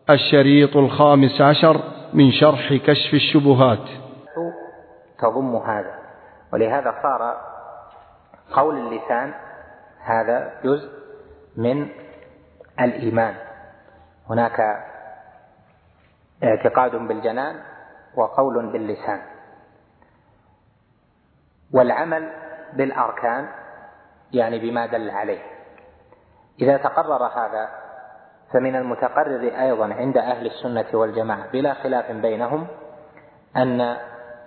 الشريط 15 من شرح كشف الشبهات. تضم هذا، ولهذا صار قول اللسان هذا جزء من الإيمان. هناك اعتقاد بالجنان وقول باللسان، والعمل بالأركان يعني بما دل عليه. إذا تقرر هذا فمن المتقرر أيضا عند أهل السنة والجماعة بلا خلاف بينهم أن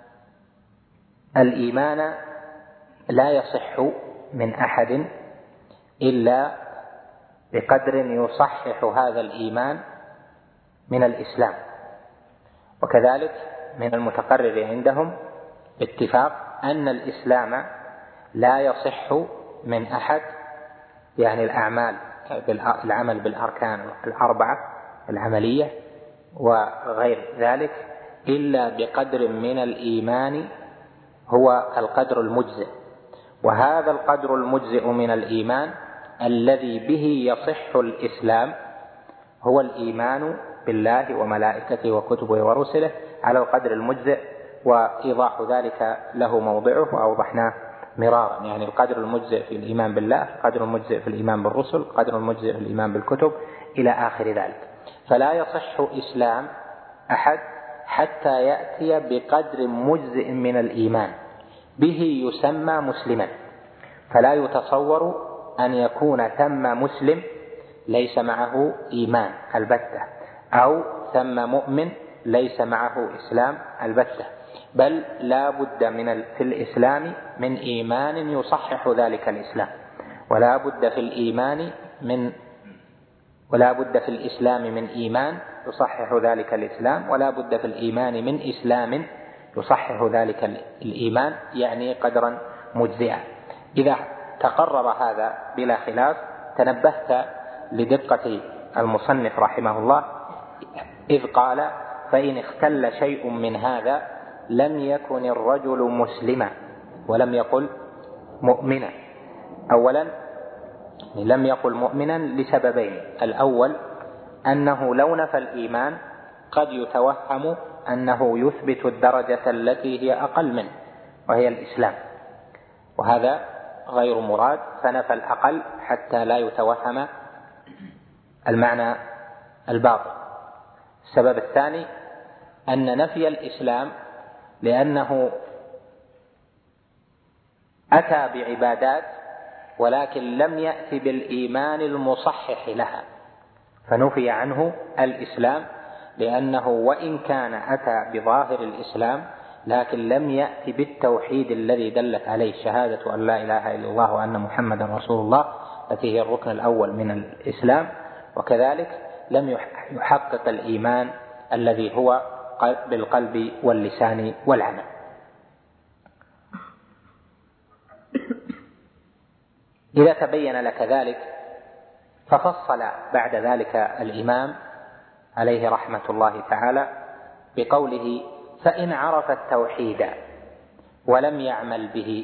الإيمان لا يصح من أحد إلا بقدر يصحح هذا الإيمان من الإسلام. وكذلك من المتقرر عندهم اتفاق أن الإسلام لا يصح من أحد، يعني العمل بالأركان الأربعة العملية وغير ذلك، إلا بقدر من الإيمان هو القدر المجزئ. وهذا القدر المجزئ من الإيمان الذي به يصح الإسلام هو الإيمان بالله وملائكته وكتبه ورسله على القدر المجزئ، وإيضاح ذلك له موضعه وأوضحناه مرارا. يعني القدر المجزئ في الإيمان بالله، القدر المجزئ في الإيمان بالرسل، القدر المجزئ في الإيمان بالكتب إلى آخر ذلك. فلا يصح إسلام أحد حتى يأتي بقدر مجزئ من الإيمان به يسمى مسلما. فلا يتصور أن يكون ثم مسلم ليس معه إيمان البتة، أو ثم مؤمن ليس معه إسلام البتة، بل لا بد في الإسلام من إيمان يصحح ذلك الإسلام، ولا بد في الإسلام من إيمان يصحح ذلك الإسلام، ولا بد في الإيمان من إسلام يصحح ذلك الإيمان، يعني قدرا مجزئا. إذا تقرر هذا بلا خلاف تنبهت لدقة المصنف رحمه الله إذ قال: فإن اختل شيء من هذا لم يكن الرجل مسلما، ولم يقل مؤمنا. أولا لم يقل مؤمنا لسببين: الأول أنه لو نفى الإيمان قد يتوهم أنه يثبت الدرجة التي هي أقل منه وهي الإسلام، وهذا غير مراد، فنفى الأقل حتى لا يتوهم المعنى الباطل. السبب الثاني أن نفي الإسلام لأنه أتى بعبادات ولكن لم يأتي بالإيمان المصحح لها، فنفي عنه الإسلام لأنه وإن كان أتى بظاهر الإسلام لكن لم يأتي بالتوحيد الذي دلت عليه شهادة أن لا إله إلا الله وأن محمدا رسول الله التي هي الركن الأول من الإسلام، وكذلك لم يحقق الإيمان الذي هو بالقلب واللسان والعمل. إذا تبين لك ذلك ففصل بعد ذلك الإمام عليه رحمة الله تعالى بقوله: فإن عرف التوحيد ولم يعمل به،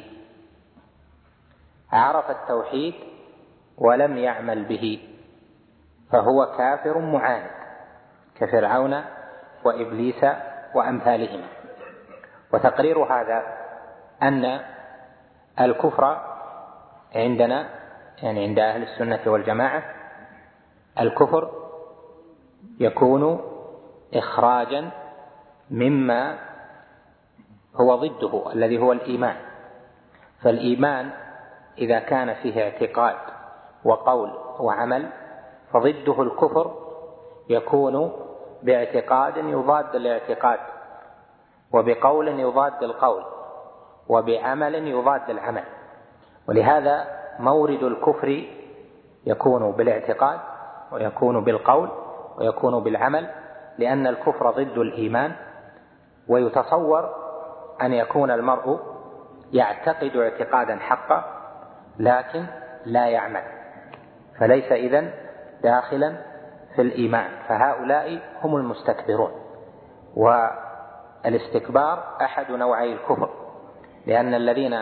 عرف التوحيد ولم يعمل به فهو كافر معاند كفرعون وإبليس وأمثالهما. وتقرير هذا أن الكفر عندنا، يعني عند أهل السنة والجماعة، الكفر يكون إخراجا مما هو ضده الذي هو الإيمان. فالإيمان إذا كان فيه اعتقاد وقول وعمل فضده الكفر يكون باعتقاد يضاد الاعتقاد، وبقول يضاد القول، وبعمل يضاد العمل. ولهذا مورد الكفر يكون بالاعتقاد ويكون بالقول ويكون بالعمل، لأن الكفر ضد الإيمان. ويتصور أن يكون المرء يعتقد اعتقادا حقا لكن لا يعمل، فليس إذن داخلا في الإيمان، فهؤلاء هم المستكبرون. والاستكبار أحد نوعي الكفر، لأن الذين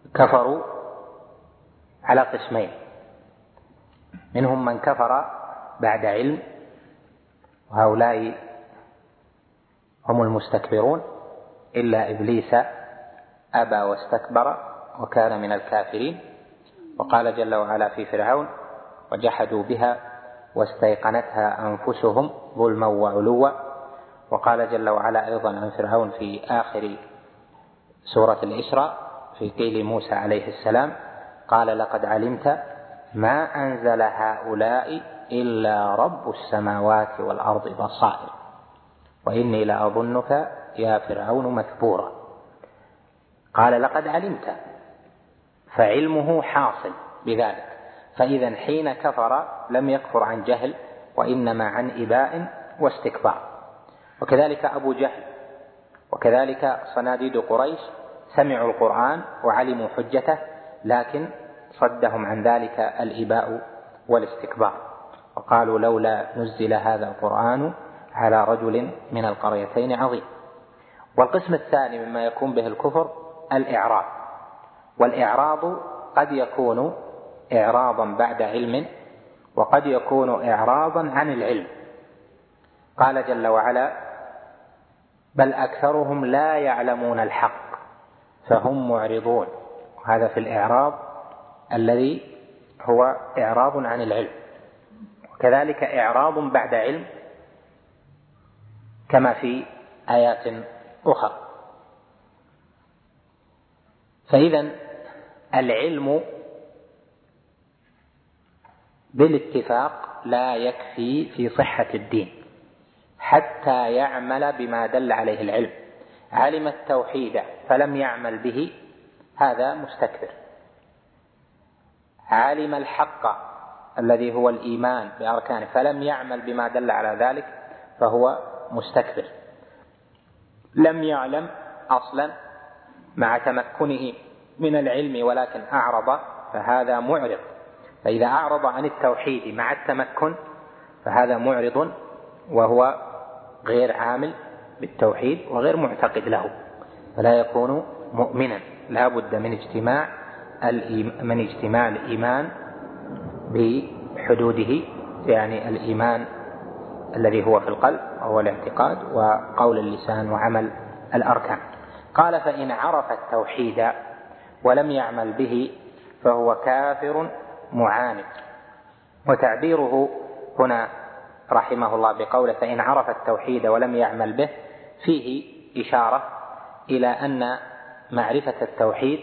كفروا على قسمين: منهم من كفر بعد علم، وهؤلاء هم المستكبرون، إلا إبليس أبى واستكبر وكان من الكافرين. وقال جل وعلا في فرعون: وجحدوا بها واستيقنتها أنفسهم ظلما وعلوا. وقال جل وعلا أيضا عن فرعون في آخر سورة الإسراء في قيل موسى عليه السلام: قال لقد علمت ما أنزل هؤلاء إلا رب السماوات والأرض بصائر وإني لأظنك يا فرعون مثبورا. قال لقد علمت، فعلمه حاصل بذلك، فإذا حين كفر لم يكفر عن جهل وإنما عن إباء واستكبار. وكذلك أبو جهل وكذلك صناديد قريش سمعوا القرآن وعلموا حجته، لكن صدهم عن ذلك الإباء والاستكبار، وقالوا لولا نزل هذا القرآن على رجل من القريتين عظيم. والقسم الثاني مما يكون به الكفر الإعراض، والإعراض قد يكون إعراضا بعد علم وقد يكون إعراضا عن العلم. قال جل وعلا: بل أكثرهم لا يعلمون الحق فهم معرضون. هذا في الإعراض الذي هو إعراض عن العلم. وكذلك إعراض بعد علم كما في آيات أخرى. فإذا العلم بالاتفاق لا يكفي في صحة الدين حتى يعمل بما دل عليه العلم. علم التوحيد فلم يعمل به هذا مستكبر، علم الحق الذي هو الإيمان بأركانه فلم يعمل بما دل على ذلك فهو مستكبر. لم يعلم أصلا مع تمكنه من العلم ولكن أعرض فهذا معرض. فإذا أعرض عن التوحيد مع التمكن فهذا معرض وهو غير عامل بالتوحيد وغير معتقد له، فلا يكون مؤمنا. لا بد من اجتماع الإيمان بحدوده، يعني الإيمان الذي هو في القلب وهو الاعتقاد وقول اللسان وعمل الأركان. قال: فإن عرف التوحيد ولم يعمل به فهو كافر معاند. وتعبيره هنا رحمه الله بقوله فإن عرف التوحيد ولم يعمل به فيه إشارة إلى أن معرفة التوحيد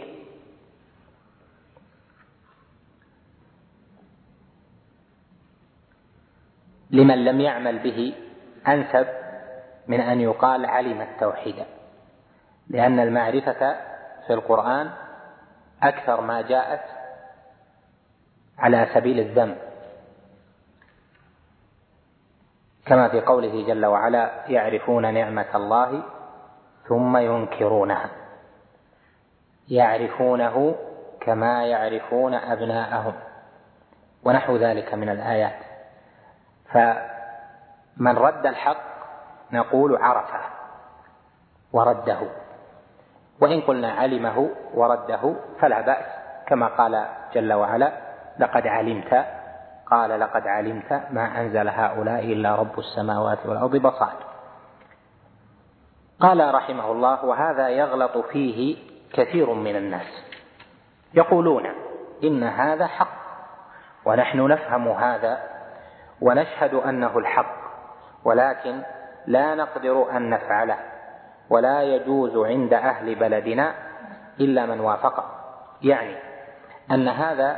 لمن لم يعمل به أنسب من أن يقال علم التوحيد، لأن المعرفة في القرآن أكثر ما جاءت على سبيل الذم، كما في قوله جل وعلا: يعرفون نعمة الله ثم ينكرونها. يعرفونه كما يعرفون أبناءهم ونحو ذلك من الآيات. فمن رد الحق نقول عرفه ورده، وإن قلنا علمه ورده فلا بأس، كما قال جل وعلا: لقد علمت، قال لقد علمت ما أنزل هؤلاء إلا رب السماوات والأرض بصائر. قال رحمه الله: وهذا يغلط فيه كثير من الناس، يقولون إن هذا حق ونحن نفهم هذا ونشهد أنه الحق، ولكن لا نقدر أن نفعله، ولا يجوز عند أهل بلدنا إلا من وافقه. يعني أن هذا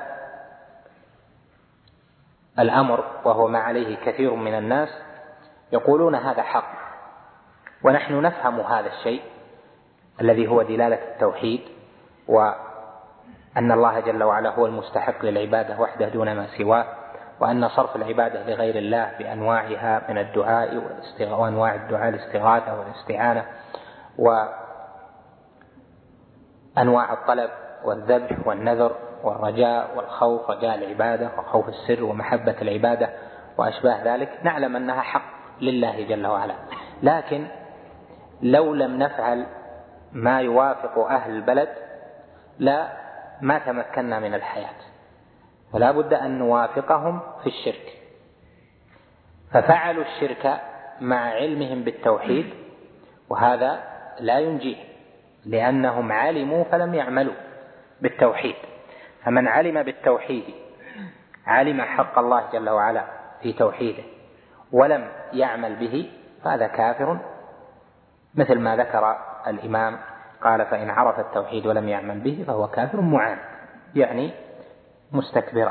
الأمر وهو ما عليه كثير من الناس يقولون هذا حق، ونحن نفهم هذا الشيء الذي هو دلالة التوحيد، وأن الله جل وعلا هو المستحق للعبادة وحده دون ما سواه، وأن صرف العبادة لغير الله بأنواعها من الدعاء وأنواع الدعاء الاستغاثة والاستعانة وأنواع الطلب والذبح والنذر والرجاء والخوف، رجاء العبادة وخوف السر ومحبة العبادة وأشباه ذلك، نعلم أنها حق لله جل وعلا. لكن لو لم نفعل ما يوافق أهل البلد ما تمكنا من الحياة، فلا بد أن نوافقهم في الشرك، ففعلوا الشرك مع علمهم بالتوحيد، وهذا لا ينجيه لأنهم علموا فلم يعملوا بالتوحيد. فمن علم بالتوحيد علم حق الله جل وعلا في توحيده ولم يعمل به فهذا كافر، مثل ما ذكر الإمام قال: فإن عرف التوحيد ولم يعمل به فهو كافر معاند، يعني مستكبرا.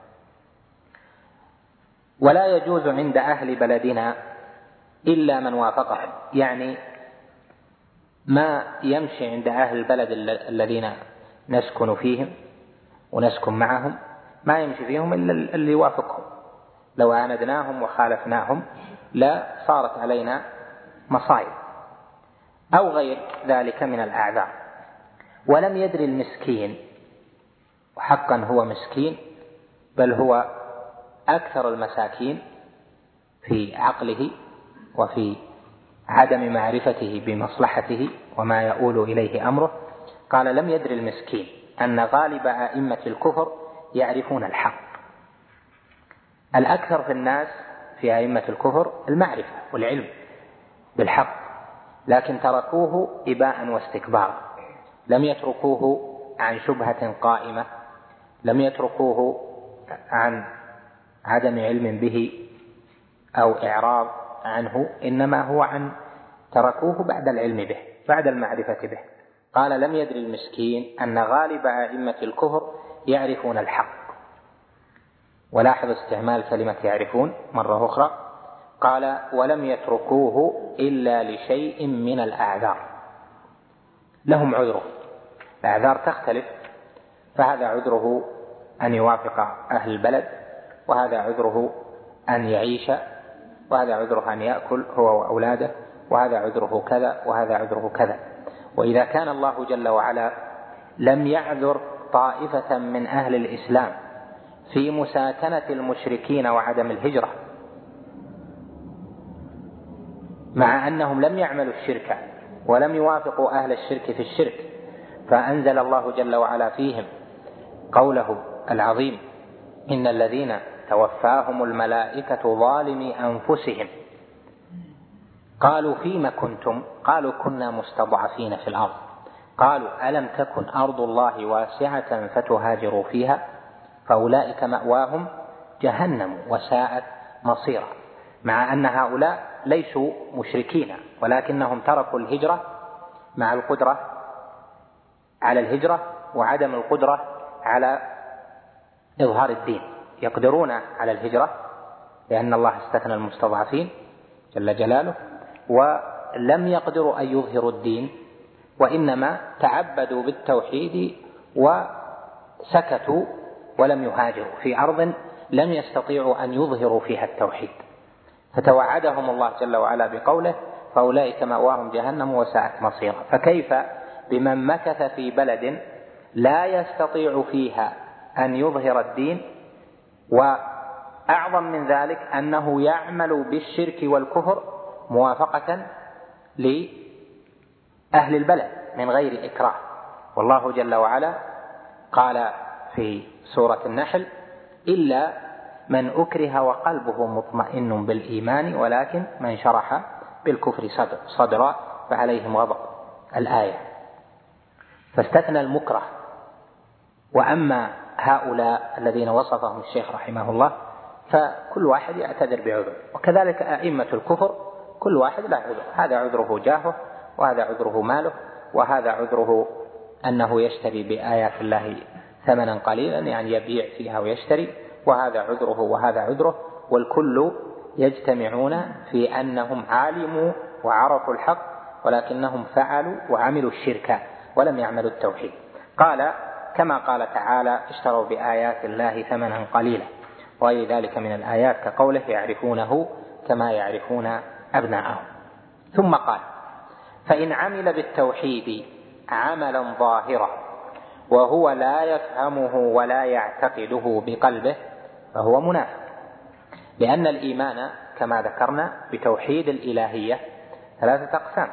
ولا يجوز عند أهل بلدنا إلا من وافقهم، يعني ما يمشي عند أهل البلد الذين نسكن فيهم ونسكن معهم، ما يمشي فيهم إلا اللي يوافقهم. لو عاندناهم وخالفناهم لا صارت علينا مصائب، أو غير ذلك من الأعذار. ولم يدري المسكين، وحقا هو مسكين، بل هو أكثر المساكين في عقله وفي عدم معرفته بمصلحته وما يؤول إليه أمره. قال: لم يدري المسكين أن غالب أئمة الكفر يعرفون الحق. الأكثر في الناس في أئمة الكفر المعرفة والعلم بالحق، لكن تركوه إباء واستكبارا، لم يتركوه عن شبهة قائمة، لم يتركوه عن عدم علم به أو إعراض عنه، إنما هو عن تركوه بعد العلم به، بعد المعرفة به. قال: لم يدري المسكين أن غالب أئمة الكفر يعرفون الحق. ولاحظ استعمال كلمة يعرفون مرة أخرى. قال: ولم يتركوه إلا لشيء من الأعذار. لهم عذره، الأعذار تختلف، فهذا عذره أن يوافق أهل البلد، وهذا عذره أن يعيش، وهذا عذره أن يأكل هو وأولاده، وهذا عذره كذا، وهذا عذره كذا. وإذا كان الله جل وعلا لم يعذر طائفة من أهل الإسلام في مساكنة المشركين وعدم الهجرة، مع أنهم لم يعملوا الشرك ولم يوافقوا أهل الشرك في الشرك، فأنزل الله جل وعلا فيهم قوله العظيم: إن الذين توفاهم الملائكة ظالمي أنفسهم قالوا فيم كنتم؟ قالوا كنا مستضعفين في الأرض. قالوا ألم تكن أرض الله واسعة فتهاجروا فيها فأولئك مأواهم جهنم وساءت مصيرا. مع أن هؤلاء ليسوا مشركين، ولكنهم تركوا الهجرة مع القدرة على الهجرة وعدم القدرة على إظهار الدين. يقدرون على الهجرة لأن الله استثنى المستضعفين جل جلاله، ولم يقدروا أن يظهروا الدين، وإنما تعبدوا بالتوحيد وسكتوا ولم يهاجروا في أرض لم يستطيعوا أن يظهروا فيها التوحيد، فتوعدهم الله جل وعلا بقوله: فأولئك مأواهم جهنم وساءت مصيرا. فكيف بمن مكث في بلد لا يستطيع فيها أن يظهر الدين، وأعظم من ذلك أنه يعمل بالشرك والكفر موافقة لأهل البلد من غير إكراه. والله جل وعلا قال في سورة النحل: إلا من أكره وقلبه مطمئن بالإيمان ولكن من شرح بالكفر صدرا فعليهم غضب، الآية. فاستثنى المكره. وأما هؤلاء الذين وصفهم الشيخ رحمه الله فكل واحد يعتذر بعذر، وكذلك أئمة الكفر كل واحد له عذر، هذا عذره جاهه، وهذا عذره ماله، وهذا عذره أنه يشتري بآيات الله ثمنا قليلا، يعني يبيع فيها ويشتري، وهذا عذره وهذا عذره، والكل يجتمعون في أنهم علموا وعرفوا الحق، ولكنهم فعلوا وعملوا الشرك ولم يعملوا التوحيد. قال: كما قال تعالى: اشتروا بآيات الله ثمنا قليلا، وغير ذلك من الآيات كقوله: يعرفونه كما يعرفون أبناءهم. ثم قال: فإن عمل بالتوحيد عملا ظاهرا وهو لا يفهمه ولا يعتقده بقلبه فهو منافق، لأن الإيمان كما ذكرنا بتوحيد الإلهية 3 أقسام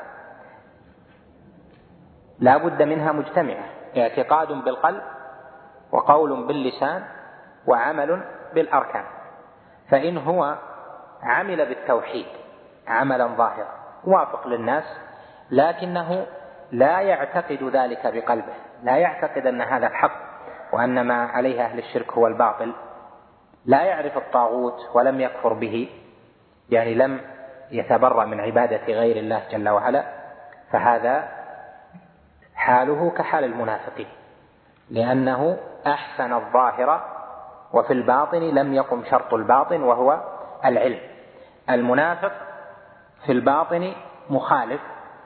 لا بد منها مجتمعة: اعتقاد بالقلب، وقول باللسان، وعمل بالأركان. فإن هو عمل بالتوحيد عملا ظاهرا موافق للناس، لكنه لا يعتقد ذلك بقلبه، لا يعتقد أن هذا الحق وأن ما عليه أهل الشرك هو الباطل، لا يعرف الطاغوت ولم يكفر به، يعني لم يتبرأ من عبادة غير الله جل وعلا، فهذا حاله كحال المنافقين، لأنه أحسن الظاهر وفي الباطن لم يقم شرط الباطن وهو العلم. المنافق في الباطن مخالف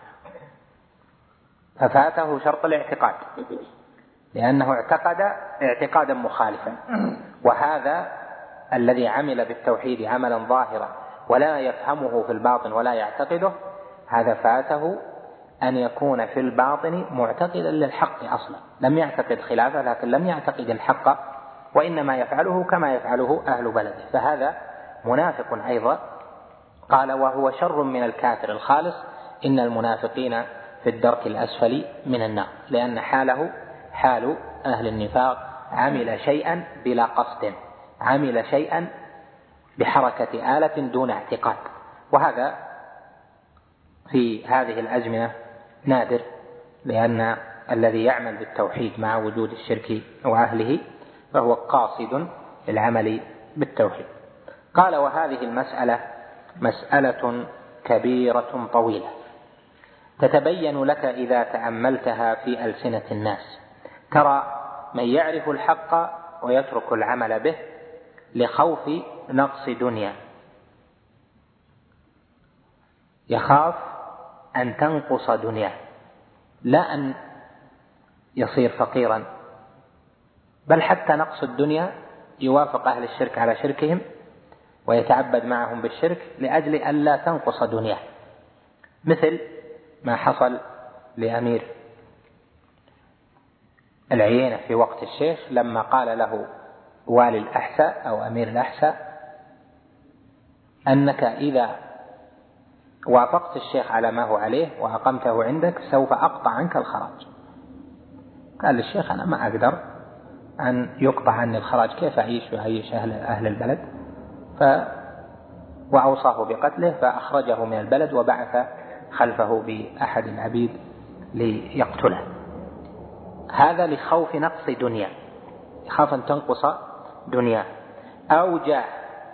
ففاته شرط الاعتقاد لأنه اعتقد اعتقادا مخالفا، وهذا الذي عمل بالتوحيد عملا ظاهرا ولا يفهمه في الباطن ولا يعتقده، هذا فاته أن يكون في الباطن معتقدا للحق أصلا، لم يعتقد خلافه لكن لم يعتقد الحق، وإنما يفعله كما يفعله أهل بلده، فهذا منافق أيضا. قال وهو شر من الكافر الخالص، إن المنافقين في الدرك الأسفل من النار، لأن حاله حال أهل النفاق، عمل شيئا بلا قصد، عمل شيئا بحركة آلة دون اعتقاد، وهذا في هذه الأزمنة نادر، لأن الذي يعمل بالتوحيد مع وجود الشرك وأهله فهو قاصد للعمل بالتوحيد. قال وهذه المسألة مسألة كبيرة طويلة تتبين لك إذا تأملتها في ألسنة الناس، ترى من يعرف الحق ويترك العمل به لخوف نقص دنيا، يخاف أن تنقص دنياه، لا أن يصير فقيرا، بل حتى نقص الدنيا يوافق أهل الشرك على شركهم ويتعبد معهم بالشرك لأجل أن لا تنقص دنياه، مثل ما حصل لأمير العيينة في وقت الشيخ لما قال له والي الأحساء أو أمير الأحساء أنك إذا وافقت الشيخ على ما هو عليه وأقمته عندك سوف أقطع عنك الخراج. قال للشيخ أنا ما أقدر أن يقطع عني الخراج، كيف أعيش وأعيش أهل البلد؟ وأوصاه بقتله، فأخرجه من البلد وبعث خلفه بأحد العبيد ليقتله. هذا لخوف نقص دنيا، يخاف أن تنقص دنيا، أو جاه،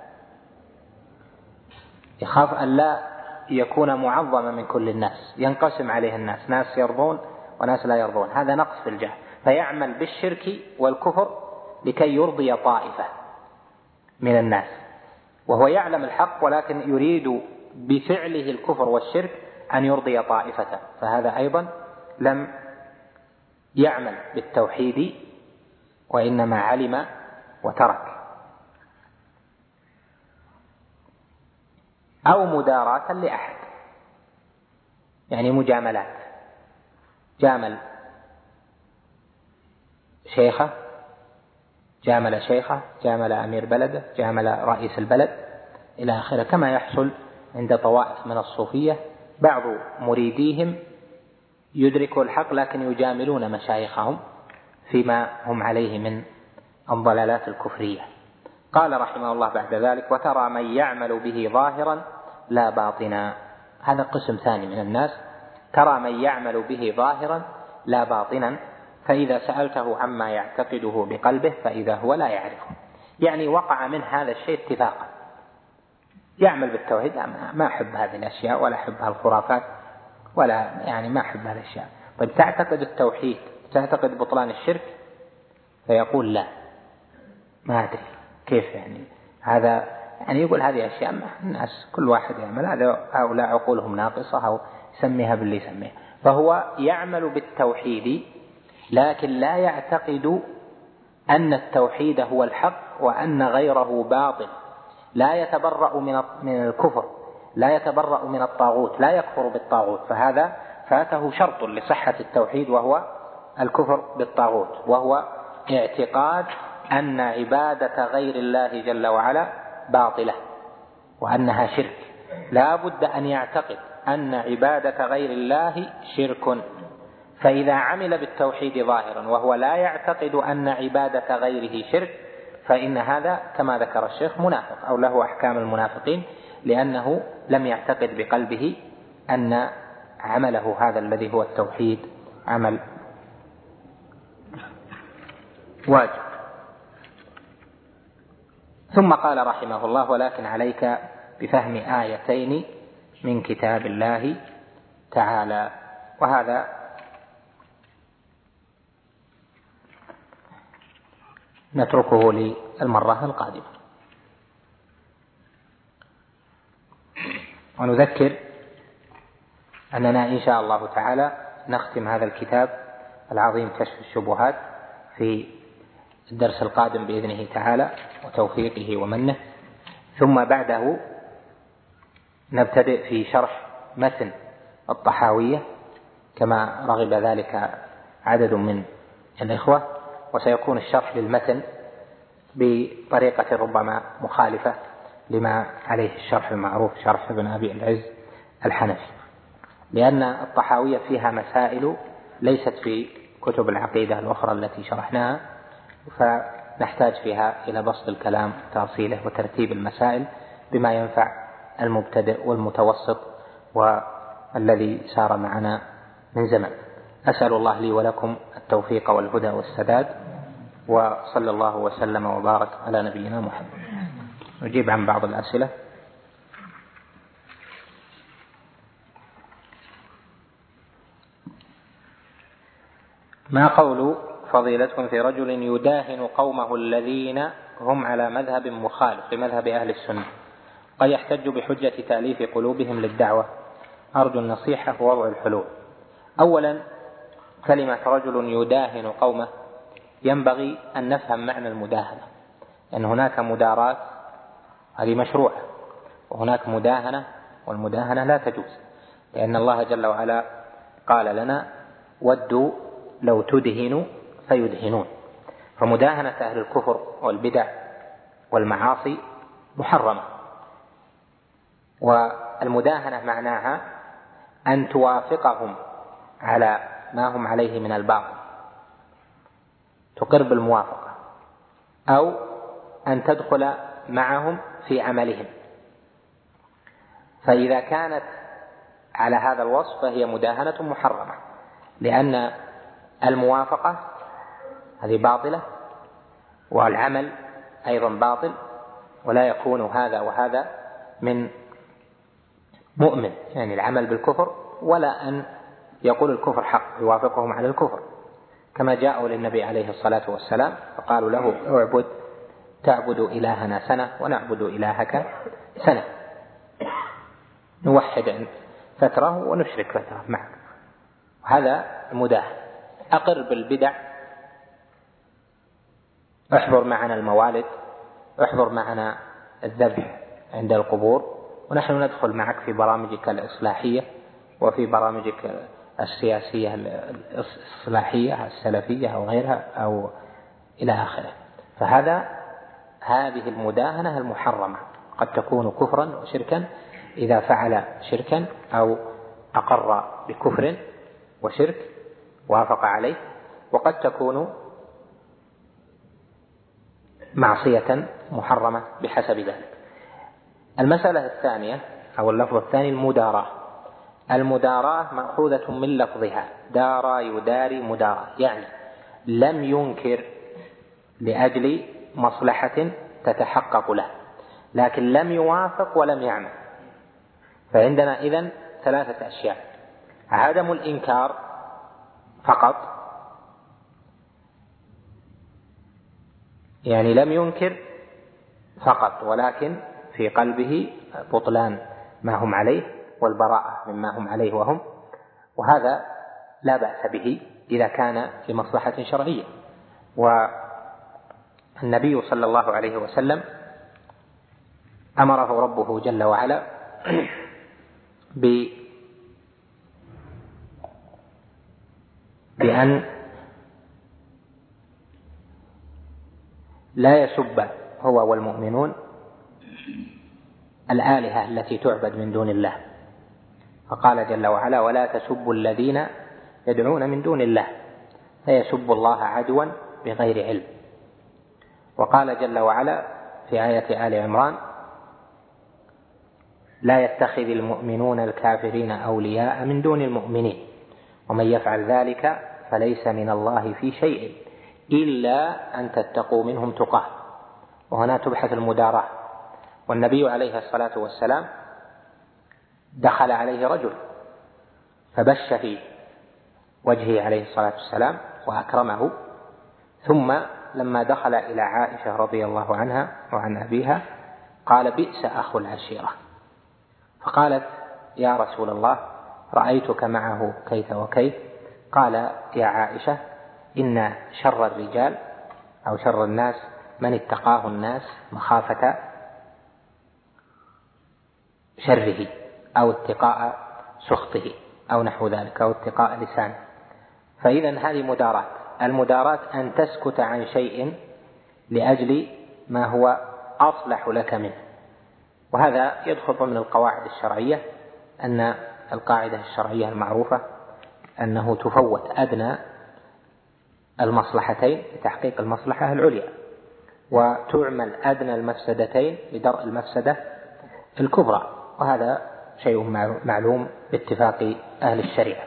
يخاف أن لا يكون معظما من كل الناس، ينقسم عليه الناس، ناس يرضون وناس لا يرضون، هذا نقص في الجاه، فيعمل بالشرك والكفر لكي يرضي طائفة من الناس، وهو يعلم الحق ولكن يريد بفعله الكفر والشرك أن يرضي طائفة، فهذا أيضا لم يعمل بالتوحيد وإنما علم وترك. أو مداراة لأحد، يعني مجاملات، جامل شيخه، جامل شيخه، جامل أمير بلده، جامل رئيس البلد إلى آخره، كما يحصل عند طوائف من الصوفية، بعض مريديهم يدركوا الحق لكن يجاملون مشايخهم فيما هم عليه من الضلالات الكفرية. قال رحمه الله بعد ذلك وترى من يعمل به ظاهرا لا باطنا، هذا قسم ثاني من الناس، ترى من يعمل به ظاهرا لا باطنا، فإذا سألته عما يعتقده بقلبه فإذا هو لا يعرفه، يعني وقع من هذا الشيء اتفاقا، يعمل بالتوحيد، ما أحب هذه الأشياء ولا أحب هالخرافات ولا يعني ما أحب هذه الأشياء. طيب تعتقد التوحيد، تعتقد بطلان الشرك؟ فيقول لا ما أدري كيف، يعني هذا يعني يقول هذه أشياء الناس كل واحد يعمل، هذا هؤلاء عقولهم ناقصة أو يسميها باللي يسميها، فهو يعمل بالتوحيد لكن لا يعتقد أن التوحيد هو الحق وأن غيره باطل، لا يتبرأ من الكفر، لا يتبرأ من الطاغوت، لا يكفر بالطاغوت، فهذا فاته شرط لصحة التوحيد وهو الكفر بالطاغوت، وهو اعتقاد أن عبادة غير الله جل وعلا باطلة وأنها شرك، لا بد أن يعتقد أن عبادة غير الله شرك، فإذا عمل بالتوحيد ظاهرا وهو لا يعتقد أن عبادة غيره شرك فإن هذا كما ذكر الشيخ منافق أو له أحكام المنافقين، لأنه لم يعتقد بقلبه أن عمله هذا الذي هو التوحيد عمل واجب. ثم قال رحمه الله: ولكن عليك بفهم آيتين من كتاب الله تعالى. وهذا نتركه للمرة القادمة. ونذكر أننا إن شاء الله تعالى نختم هذا الكتاب العظيم كشف الشبهات في الدرس القادم بإذنه تعالى وتوفيقه ومنه، ثم بعده نبتدئ في شرح متن الطحاوية كما رغب ذلك عدد من الإخوة، وسيكون الشرح للمتن بطريقة ربما مخالفة لما عليه الشرح المعروف شرح ابن أبي العز الحنفي، لأن الطحاوية فيها مسائل ليست في كتب العقيدة الأخرى التي شرحناها، فنحتاج فيها إلى بسط الكلام وتأصيله وترتيب المسائل بما ينفع المبتدئ والمتوسط والذي سار معنا من زمن. أسأل الله لي ولكم التوفيق والهدى والسداد، وصلى الله وسلم وبارك على نبينا محمد. نجيب عن بعض الأسئلة. ما قول فضيلتكم في رجل يداهن قومه الذين هم على مذهب مخالف لمذهب أهل السنة قد يحتج بحجة تأليف قلوبهم للدعوة؟ أرجو النصيحة ووضع الحلول. أولا، كلمة رجل يداهن قومه ينبغي أن نفهم معنى المداهنة، لأن هناك مداراة هذه مشروعة، وهناك مداهنة والمداهنة لا تجوز، لأن الله جل وعلا قال لنا: ودوا لو تدهنوا فيدهنون. فمداهنة أهل الكفر والبدع والمعاصي محرمة، والمداهنة معناها أن توافقهم على ما هم عليه من الباطل، تقر بالموافقة، أو أن تدخل معهم في عملهم. فإذا كانت على هذا الوصف فهي مداهنة محرمة، لأن الموافقة هذه باطلة والعمل أيضا باطل، ولا يكون هذا وهذا من مؤمن، يعني العمل بالكفر ولا أن يقول الكفر حق يوافقهم على الكفر، كما جاءوا للنبي عليه الصلاة والسلام فقالوا له: تعبد إلهنا سنة ونعبد إلهك سنة، نوحد فترة ونشرك فترة معك. هذا مداهن. أقر بالبدع، احضر معنا الموالد، احضر معنا الذبح عند القبور، ونحن ندخل معك في برامجك الإصلاحية وفي برامجك السياسية الإصلاحية السلفية أو غيرها أو إلى آخره. هذه المداهنة المحرمة قد تكون كفرا وشركا إذا فعل شركا أو أقر بكفر وشرك وافق عليه، وقد تكون معصية محرمة بحسب ذلك. المسألة الثانية أو اللفظ الثاني المداراة. المداراة مأخوذة من لفظها دارا يداري مداراة، يعني لم ينكر لأجل مصلحة تتحقق له، لكن لم يوافق ولم يعمل. فعندنا إذن ثلاثة أشياء: عدم الإنكار فقط، يعني لم ينكر فقط ولكن في قلبه بطلان ما هم عليه والبراءة مما هم عليه وهم، وهذا لا بأس به إذا كان لمصلحة شرعية. والنبي صلى الله عليه وسلم أمره ربه جل وعلا بأن لا يسب هو والمؤمنون الآلهة التي تعبد من دون الله، فقال جل وعلا: ولا تسبوا الذين يدعون من دون الله فيسبوا الله عدوا بغير علم. وقال جل وعلا في آية آل عمران: لا يتخذ المؤمنون الكافرين أولياء من دون المؤمنين ومن يفعل ذلك فليس من الله في شيء إلا أن تتقوا منهم تقاه. وهنا تبحث المداراة. والنبي عليه الصلاة والسلام دخل عليه رجل فبش في وجهه عليه الصلاة والسلام وأكرمه، ثم لما دخل إلى عائشة رضي الله عنها وعن أبيها قال: بئس أخو العشيرة. فقالت: يا رسول الله رأيتك معه كيف وكيف. قال: يا عائشة إن شر الرجال أو شر الناس من اتقاه الناس مخافة شره أو اتقاء سخطه أو نحو ذلك أو اتقاء لسانه. فإذا هذه مداراة. المداراة أن تسكت عن شيء لأجل ما هو أصلح لك منه. وهذا يدخل ضمن القواعد الشرعية، أن القاعدة الشرعية المعروفة أنه تفوت أدنى المصلحتين لتحقيق المصلحة العليا، وتعمل أدنى المفسدتين لدرء المفسدة الكبرى، وهذا شيء معلوم باتفاق أهل الشريعة.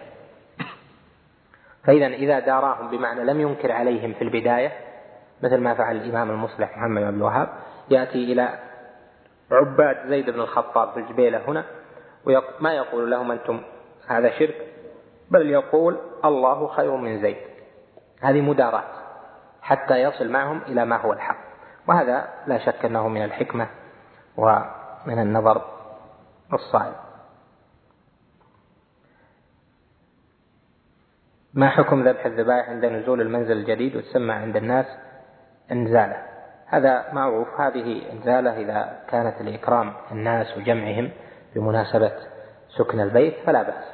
فإذا إذا داراهم بمعنى لم ينكر عليهم في البداية، مثل ما فعل الإمام المصلح محمد بن الوهاب، يأتي إلى عباد زيد بن الخطاب في الجبيلة هنا وما يقول لهم أنتم هذا شرك، بل يقول الله خير من زيد. هذه مداراة حتى يصل معهم إلى ما هو الحق، وهذا لا شك أنه من الحكمة ومن النظر الصائب. ما حكم ذبح الذبائح عند نزول المنزل الجديد وتسمى عند الناس انزالة؟ هذا معروف. هذه انزالة إذا كانت لإكرام الناس وجمعهم بمناسبة سكن البيت فلا بأس،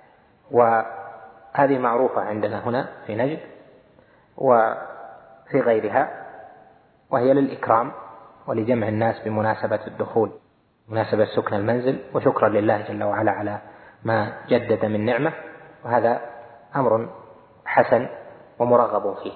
وهذه معروفة عندنا هنا في نجد وفي غيرها، وهي للإكرام ولجمع الناس بمناسبة الدخول، مناسبة سكن المنزل، وشكرا لله جل وعلا على ما جدد من نعمة، وهذا أمر حسن ومرغب فيه.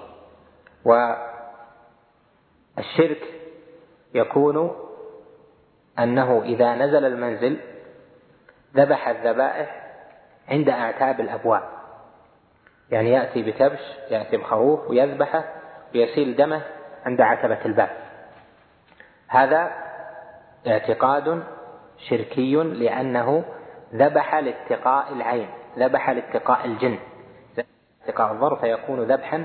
والشرك يكون أنه إذا نزل المنزل ذبح الذبائح عند أعتاب الأبواب، يعني يأتي بكبش، يأتي بخروف ويذبحه ويسيل دمه عند عتبة الباب. هذا اعتقاد شركي، لأنه ذبح لاتقاء العين، ذبح لاتقاء الجن، اتقاء الضر، فيكون ذبحا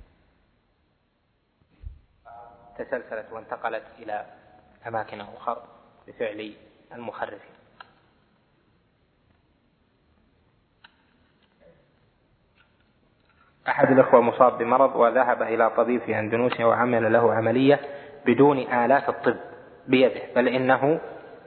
تسلسلت وانتقلت إلى أماكن أخرى بفعل المخرفين. أحد الأخوة مصاب بمرض وذهب إلى طبيب في أندونيسيا وعمل له عملية بدون آلات الطب بيده، بل إنه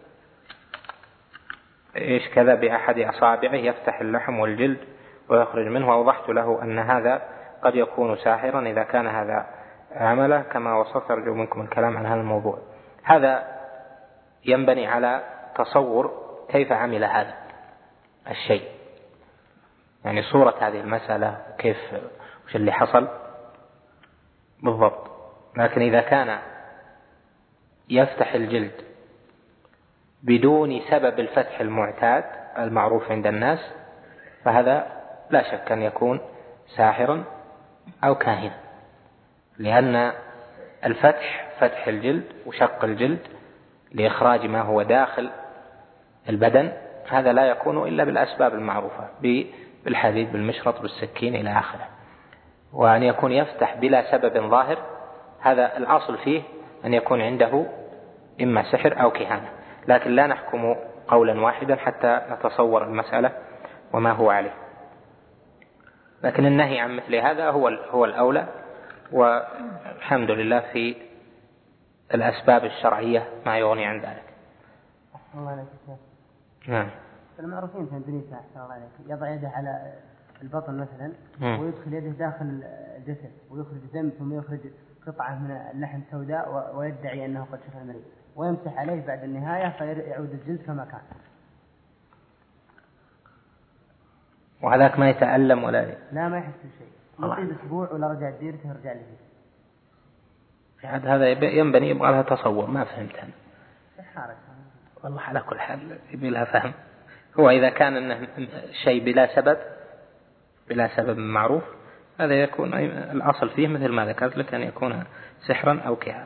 كذا بأحد أصابعه يفتح اللحم والجلد ويخرج منه. وأوضحت له أن هذا قد يكون ساحرا إذا كان هذا عمله كما وصفت. أرجو منكم الكلام عن هذا الموضوع. هذا ينبني على تصور كيف عمل هذا الشيء، يعني صورة هذه المسألة كيف وش اللي حصل بالضبط. لكن إذا كان يفتح الجلد بدون سبب الفتح المعتاد المعروف عند الناس، فهذا لا شك أن يكون ساحرا أو كاهنا، لأن الفتح فتح الجلد وشق الجلد لإخراج ما هو داخل البدن، هذا لا يكون إلا بالأسباب المعروفة، بالحديد، بالمشرط، بالسكين إلى آخره. وأن يكون يفتح بلا سبب ظاهر، هذا الأصل فيه أن يكون عنده إما سحر أو كهانة، لكن لا نحكم قولا واحدا حتى نتصور المسألة وما هو عليه. لكن النهي عن مثل هذا هو الأولى، والحمد لله في الأسباب الشرعية ما يغني عن ذلك. نعم. المعروفين في اندونيسيا أحسن الله عليك يضع يده على البطن مثلا ويدخل يده داخل الجسد ويخرج دم، ثم يخرج قطعة من اللحم سوداء ويدعي أنه قد شفى المريض، ويمسح عليه بعد النهاية فيعود الجلد كما كان. وهذاك ما يتألم ولا لا ما يحس بشيء، يقعد أسبوع ولا رجع ديرته يرجع له. هذا ينبني يبغى لها تصور، ما فهمت أنا. والله على كل حال يبي لها فهم. هو إذا كان إنه شيء بلا سبب معروف هذا يكون الأصل فيه مثل ما ذكرت لك أن يكون سحرا أو كهانا.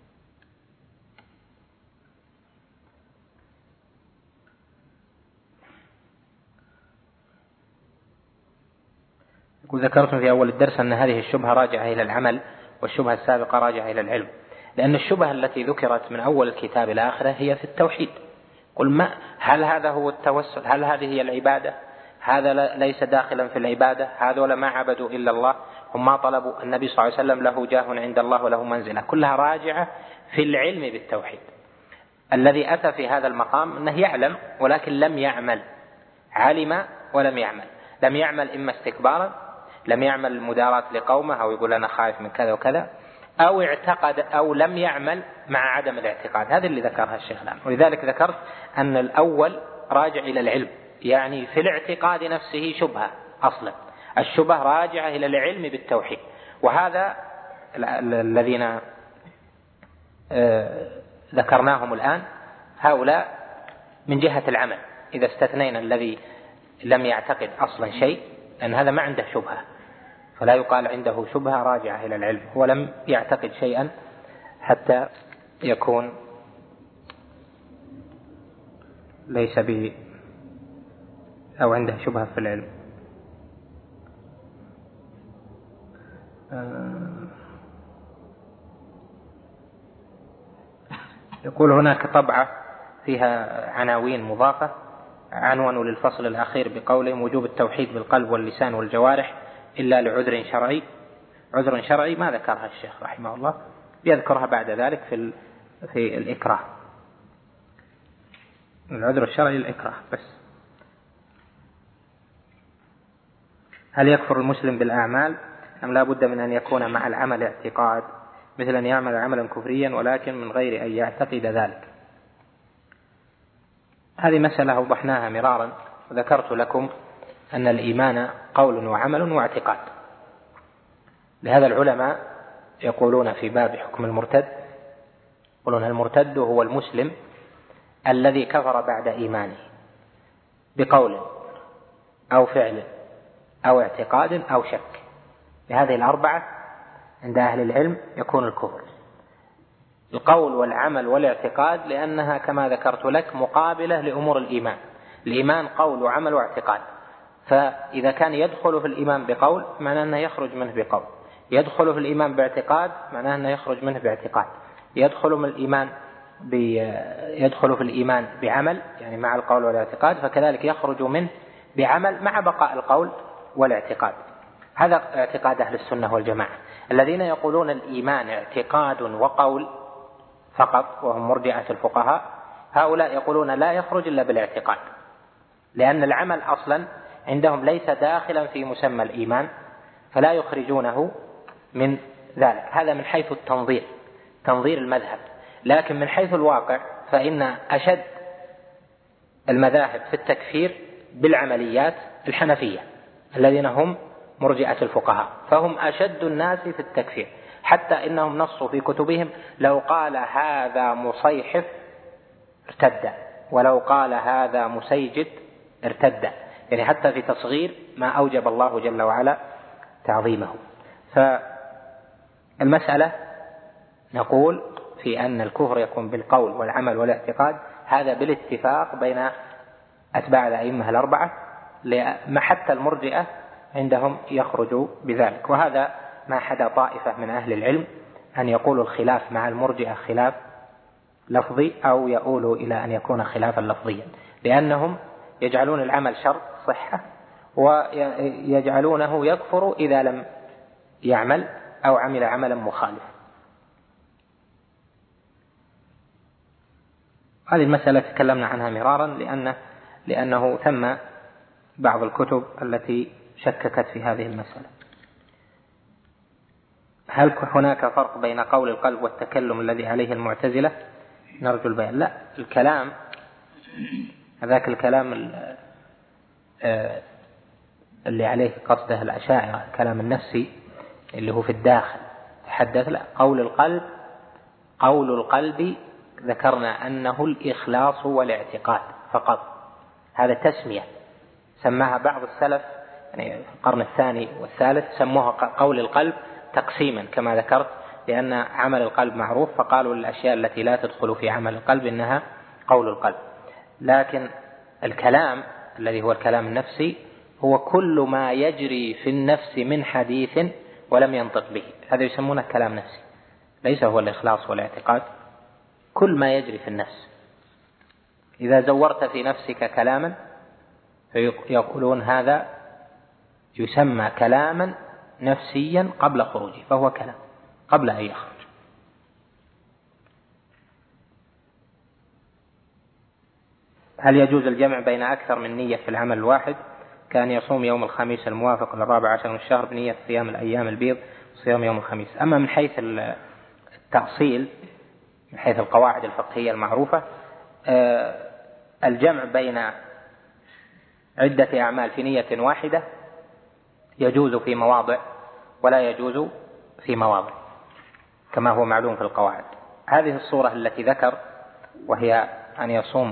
ذكرت في أول الدرس أن هذه الشبهة راجعة إلى العمل والشبهة السابقة راجعة إلى العلم، لأن الشبهة التي ذكرت من أول الكتاب إلى آخره هي في التوحيد. قل هل هذا هو التوسل؟ هل هذه هي العبادة؟ هذا ليس داخلا في العبادة، هذول ما عبدوا إلا الله، هم ما طلبوا النبي صلى الله عليه وسلم له جاه عند الله وله منزلة، كلها راجعة في العلم بالتوحيد. الذي أتى في هذا المقام أنه يعلم ولكن لم يعمل، علم ولم يعمل، لم يعمل إما استكبارا، لم يعمل مداراة لقومه أو يقول أنا خايف من كذا وكذا، أو اعتقد أو لم يعمل مع عدم الاعتقاد. هذا اللي ذكرها الشيخ الآن. ولذلك ذكرت أن الأول راجع إلى العلم، يعني في الاعتقاد نفسه شبهة أصلا، الشبهة راجعة إلى العلم بالتوحيد. وهذا الذين ذكرناهم الآن هؤلاء من جهة العمل، إذا استثنينا الذي لم يعتقد أصلا شيء، لأن هذا ما عنده شبهة، فلا يقال عنده شبهة راجعة إلى العلم، هو لم يعتقد شيئا حتى يكون ليس أو عنده شبهة في العلم. يقول هناك طبعة فيها عناوين مضافة، عنوان للفصل الأخير بقولهم وجوب التوحيد بالقلب واللسان والجوارح إلا لعذر شرعي. عذر شرعي ما ذكرها الشيخ رحمه الله، يذكرها بعد ذلك في الإكراه. العذر الشرعي الإكراه بس. هل يكفر المسلم بالأعمال أم لا بد من أن يكون مع العمل اعتقاد، مثل أن يعمل عملا كفريا ولكن من غير أن يعتقد ذلك؟ هذه مسألة أوضحناها مرارا، وذكرت لكم أن الإيمان قول وعمل واعتقاد. لهذا العلماء يقولون في باب حكم المرتد، يقولون المرتد هو المسلم الذي كفر بعد إيمانه بقول أو فعل أو اعتقاد أو شك، بهذه الأربعة عند أهل العلم يكون الكفر. القول والعمل والاعتقاد لأنها كما ذكرت لك مقابلة لأمور الإيمان. الإيمان قول وعمل واعتقاد، فإذا كان يدخل في الإيمان بقول معناه أنه يخرج منه بقول، يدخل في الإيمان باعتقاد معناه أنه يخرج منه باعتقاد، يدخل في الإيمان بعمل يعني مع القول والاعتقاد، فكذلك يخرج منه بعمل مع بقاء القول والاعتقاد. هذا اعتقاد أهل السنة والجماعة. الذين يقولون الإيمان اعتقاد وقول فقط وهم مرجئة الفقهاء، هؤلاء يقولون لا يخرج إلا بالاعتقاد، لأن العمل أصلا عندهم ليس داخلا في مسمى الإيمان، فلا يخرجونه من ذلك. هذا من حيث تنظير المذهب. لكن من حيث الواقع فإن أشد المذاهب في التكفير بالعمليات الحنفية الذين هم مرجئة الفقهاء، فهم أشد الناس في التكفير، حتى إنهم نصوا في كتبهم لو قال هذا مصيحف ارتد، ولو قال هذا مسيجد ارتد، يعني حتى في تصغير ما أوجب الله جل وعلا تعظيمه. فالمسألة نقول في أن الكفر يكون بالقول والعمل والاعتقاد، هذا بالاتفاق بين أتباع الأئمة الأربعة، حتى المرجئة عندهم يخرج بذلك. وهذا ما حدا طائفة من أهل العلم أن يقولوا الخلاف مع المرجئة خلاف لفظي أو يقولوا إلى أن يكون خلافا لفظيا، لأنهم يجعلون العمل شرط صحة ويجعلونه يكفر إذا لم يعمل أو عمل عملا مخالفا. هذه المسألة تكلمنا عنها مرارا لأنه ثم بعض الكتب التي شككت في هذه المسألة. هل هناك فرق بين قول القلب والتكلم الذي عليه المعتزلة؟ نرجو البيان. لا، الكلام هذاك الكلام اللي عليه قصده الأشاعرة، الكلام النفسي اللي هو في الداخل تحدث. لا، قول القلب ذكرنا أنه الإخلاص والاعتقاد فقط، هذا تسمية سماها بعض السلف يعني في القرن الثاني والثالث، سموها قول القلب تقسيما كما ذكرت، لأن عمل القلب معروف، فقالوا الأشياء التي لا تدخل في عمل القلب إنها قول القلب. لكن الكلام الذي هو الكلام النفسي هو كل ما يجري في النفس من حديث ولم ينطق به، هذا يسمونه كلام نفسي، ليس هو الإخلاص والاعتقاد. كل ما يجري في النفس، إذا زورت في نفسك كلاما فيقولون هذا يسمى كلاما نفسيا قبل خروجه، فهو كلام قبل أن يخرج. هل يجوز الجمع بين أكثر من نية في العمل الواحد، كان يصوم يوم الخميس الموافق ل14 من الشهر بنية صيام الأيام البيض وصيام يوم الخميس؟ أما من حيث التأصيل، من حيث القواعد الفقهية المعروفة، الجمع بين عدة أعمال في نية واحدة يجوز في مواضع ولا يجوز في مواضع كما هو معلوم في القواعد. هذه الصورة التي ذكر وهي أن يصوم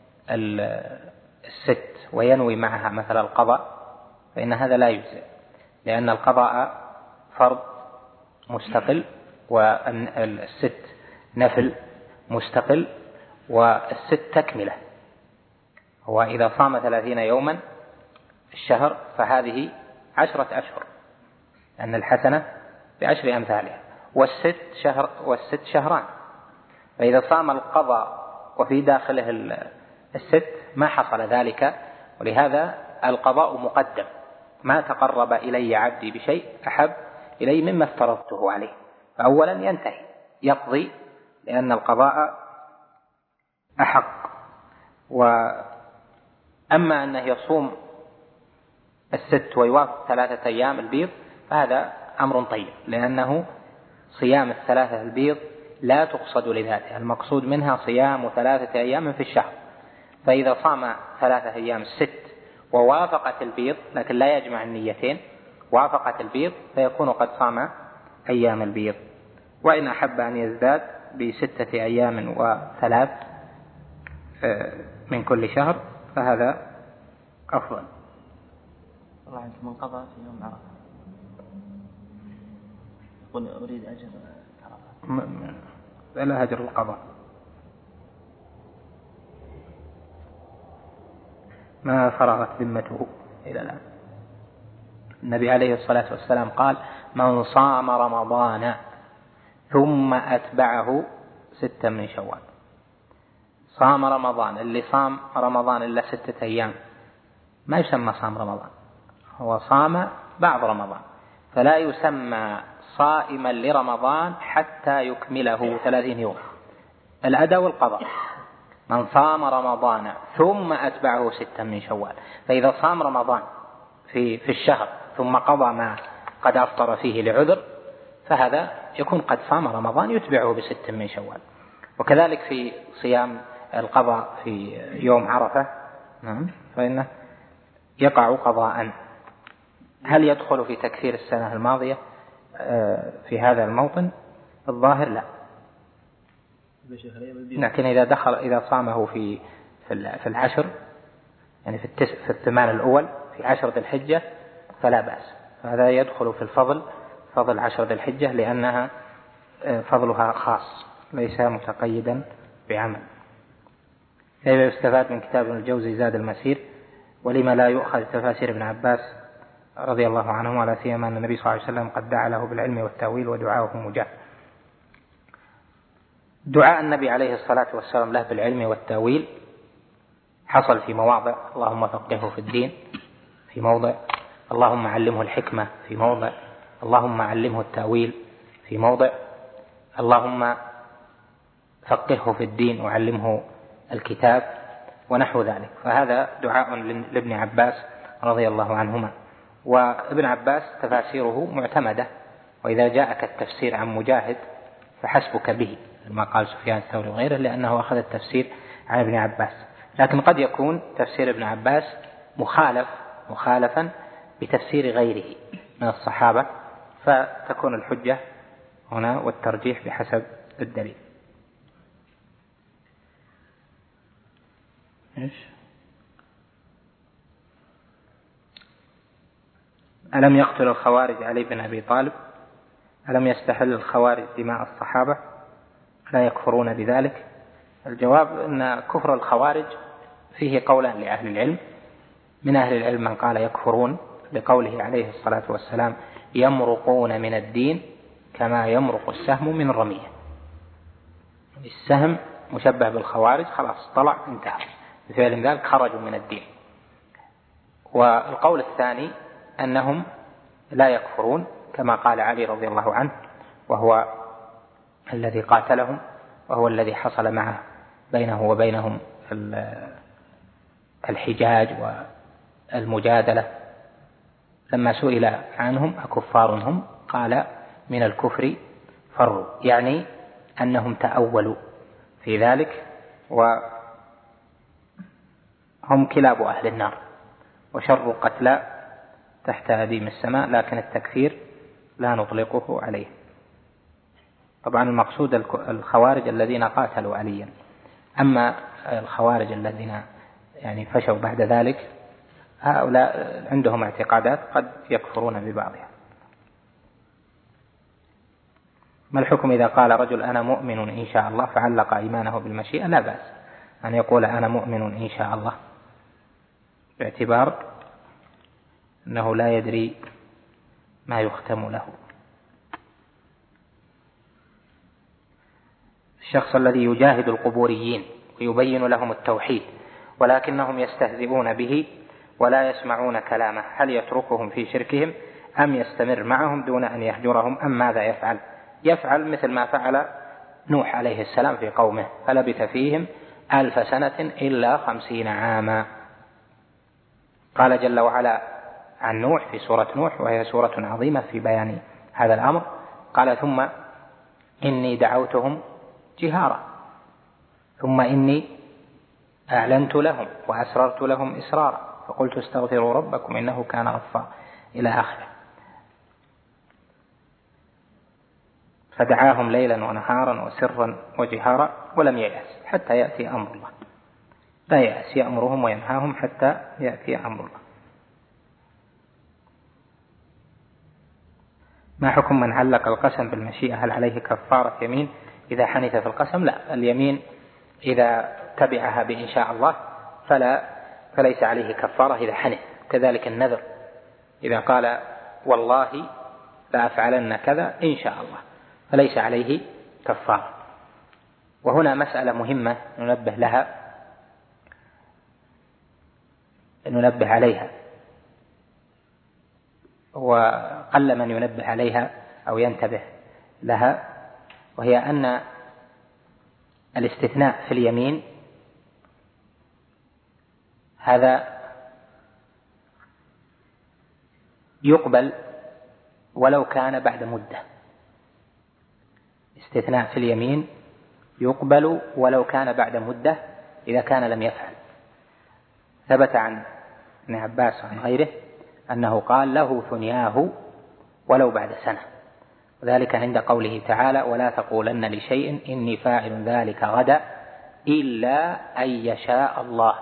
الست وينوي معها مثل القضاء، فإن هذا لا يجزئ، لأن القضاء فرض مستقل والست نفل مستقل والست تكملة. وإذا صام 30 يوما في الشهر فهذه 10 أشهر، لأن الحسنة ب10 أمثالها، والست شهران. فإذا صام القضاء وفي داخله الست ما حصل ذلك، ولهذا القضاء مقدم، ما تقرب إلي عبدي بشيء أحب إلي مما افترضته عليه، فأولا ينتهي يقضي لأن القضاء أحق. وأما أنه يصوم الست ويوافق 3 أيام البيض فهذا أمر طيب، لأنه صيام 3 البيض لا تقصد لذاتها، المقصود منها صيام 3 أيام في الشهر. فإذا صام 3 أيام الست ووافقت البيض، لكن لا يجمع النيتين، وافقت البيض فيكون قد صام أيام البيض. وإن أحب أن يزداد ب6 أيام و3 من كل شهر فهذا أفضل. الله عنك، من قضى في يوم عرفة يقول أريد أجر عرفة، لا أجر القضاء، ما فرغت ذمته إلى الآن. النبي عليه الصلاة والسلام قال: من صام رمضان ثم أتبعه 6 من شوال. صام رمضان، اللي صام رمضان إلا 6 أيام ما يسمى صام رمضان، هو صام بعض رمضان، فلا يسمى صائما لرمضان حتى يكمله 30 يوم، الأداء والقضاء. من صام رمضان ثم أتبعه 6 من شوال، فإذا صام رمضان في الشهر ثم قضى ما قد أفطر فيه لعذر فهذا يكون قد صام رمضان يتبعه ب6 من شوال. وكذلك في صيام القضاء في يوم عرفة فإنه يقع قضاء. هل يدخل في تكفير السنة الماضية في هذا الموطن؟ الظاهر لا، لكن إذا صامه في العشر، يعني في الثمان الأول في 10 ذي الحجة فلا بأس، فهذا يدخل في فضل 10 ذي الحجة، لأنها فضلها خاص ليس متقيدا بعمل. كيف يستفاد من كتاب ابن الجوزي زاد المسير، ولما لا يؤخذ تفاسير ابن عباس رضي الله عنه، ولا سيما أن النبي صلى الله عليه وسلم قد دعا له بالعلم والتأويل ودعاؤه مجاب. دعاء النبي عليه الصلاة والسلام له بالعلم والتأويل حصل في مواضع: اللهم فقهه في الدين، في موضع; اللهم علمه الحكمة، في موضع; اللهم علمه التأويل، في موضع; اللهم فقهه في الدين وعلمه الكتاب، ونحو ذلك. فهذا دعاء لابن عباس رضي الله عنهما. وابن عباس تفاسيره معتمدة، وإذا جاءك التفسير عن مجاهد فحسبك به، ما قال سفيان الثوري وغيره، لأنه أخذ التفسير عن ابن عباس. لكن قد يكون تفسير ابن عباس مخالفا بتفسير غيره من الصحابة، فتكون الحجة هنا والترجيح بحسب الدليل. ألم يقتل الخوارج علي بن أبي طالب؟ ألم يستحل الخوارج دماء الصحابة؟ لا يكفرون بذلك؟ الجواب أن كفر الخوارج فيه قولان لأهل العلم. من أهل العلم من قال يكفرون لقوله عليه الصلاة والسلام يمرقون من الدين كما يمرق السهم من الرمية. السهم مشبه بالخوارج، خلاص طلع انتهى، بفعل ذلك خرجوا من الدين. والقول الثاني أنهم لا يكفرون كما قال علي رضي الله عنه، وهو الذي قاتلهم، وهو الذي حصل معه بينه وبينهم الحجاج والمجادلة. لما سئل عنهم أكفار هم؟ قال من الكفر فروا، يعني أنهم تأولوا في ذلك، وهم كلاب أهل النار وشر قتلى تحت أديم السماء، لكن التكفير لا نطلقه عليه. طبعا المقصود الخوارج الذين قاتلوا عليا، أما الخوارج الذين يعني فشوا بعد ذلك هؤلاء عندهم اعتقادات قد يكفرون ببعضها. ما الحكم إذا قال رجل أنا مؤمن إن شاء الله فعلق إيمانه بالمشيئة؟ لا بأس أن يقول أنا مؤمن إن شاء الله، باعتبار أنه لا يدري ما يختم له. الشخص الذي يجاهد القبوريين ويبين لهم التوحيد ولكنهم يستهزئون به ولا يسمعون كلامه، هل يتركهم في شركهم أم يستمر معهم دون أن يهجرهم، أم ماذا يفعل؟ يفعل مثل ما فعل نوح عليه السلام في قومه، فلبث فيهم 1000 سنة إلا 50 عاما. قال جل وعلا عن نوح في سورة نوح، وهي سورة عظيمة في بيان هذا الأمر، قال ثم إني دعوتهم جهارا ثم إني أعلنت لهم وأسررت لهم إسرارا فقلت استغفروا ربكم إنه كان غفارا إلى آخره. فدعاهم ليلا ونهارا وسرا وجهارا ولم ييأس حتى يأتي أمر الله. لا يأس، يأمرهم وينهاهم حتى يأتي أمر الله. ما حكم من علق القسم بالمشيئة؟ هل عليه كفارة يمين إذا حنث في القسم؟ لا، اليمين إذا تبعها بإن شاء الله فليس عليه كفارة إذا حنث. كذلك النذر إذا قال والله لا أفعلن كذا إن شاء الله فليس عليه كفارة. وهنا مسألة مهمة ننبه عليها، وقل من ينبه عليها أو ينتبه لها، وهي أن الاستثناء في اليمين هذا يقبل ولو كان بعد مدة. استثناء في اليمين يقبل ولو كان بعد مدة إذا كان لم يفعل. ثبت عن ابن عباس وعن غيره أنه قال له ثنياه ولو بعد سنة، وذلك عند قوله تعالى ولا تقولن لشيء إني فاعل ذلك غدا إلا أن يشاء الله.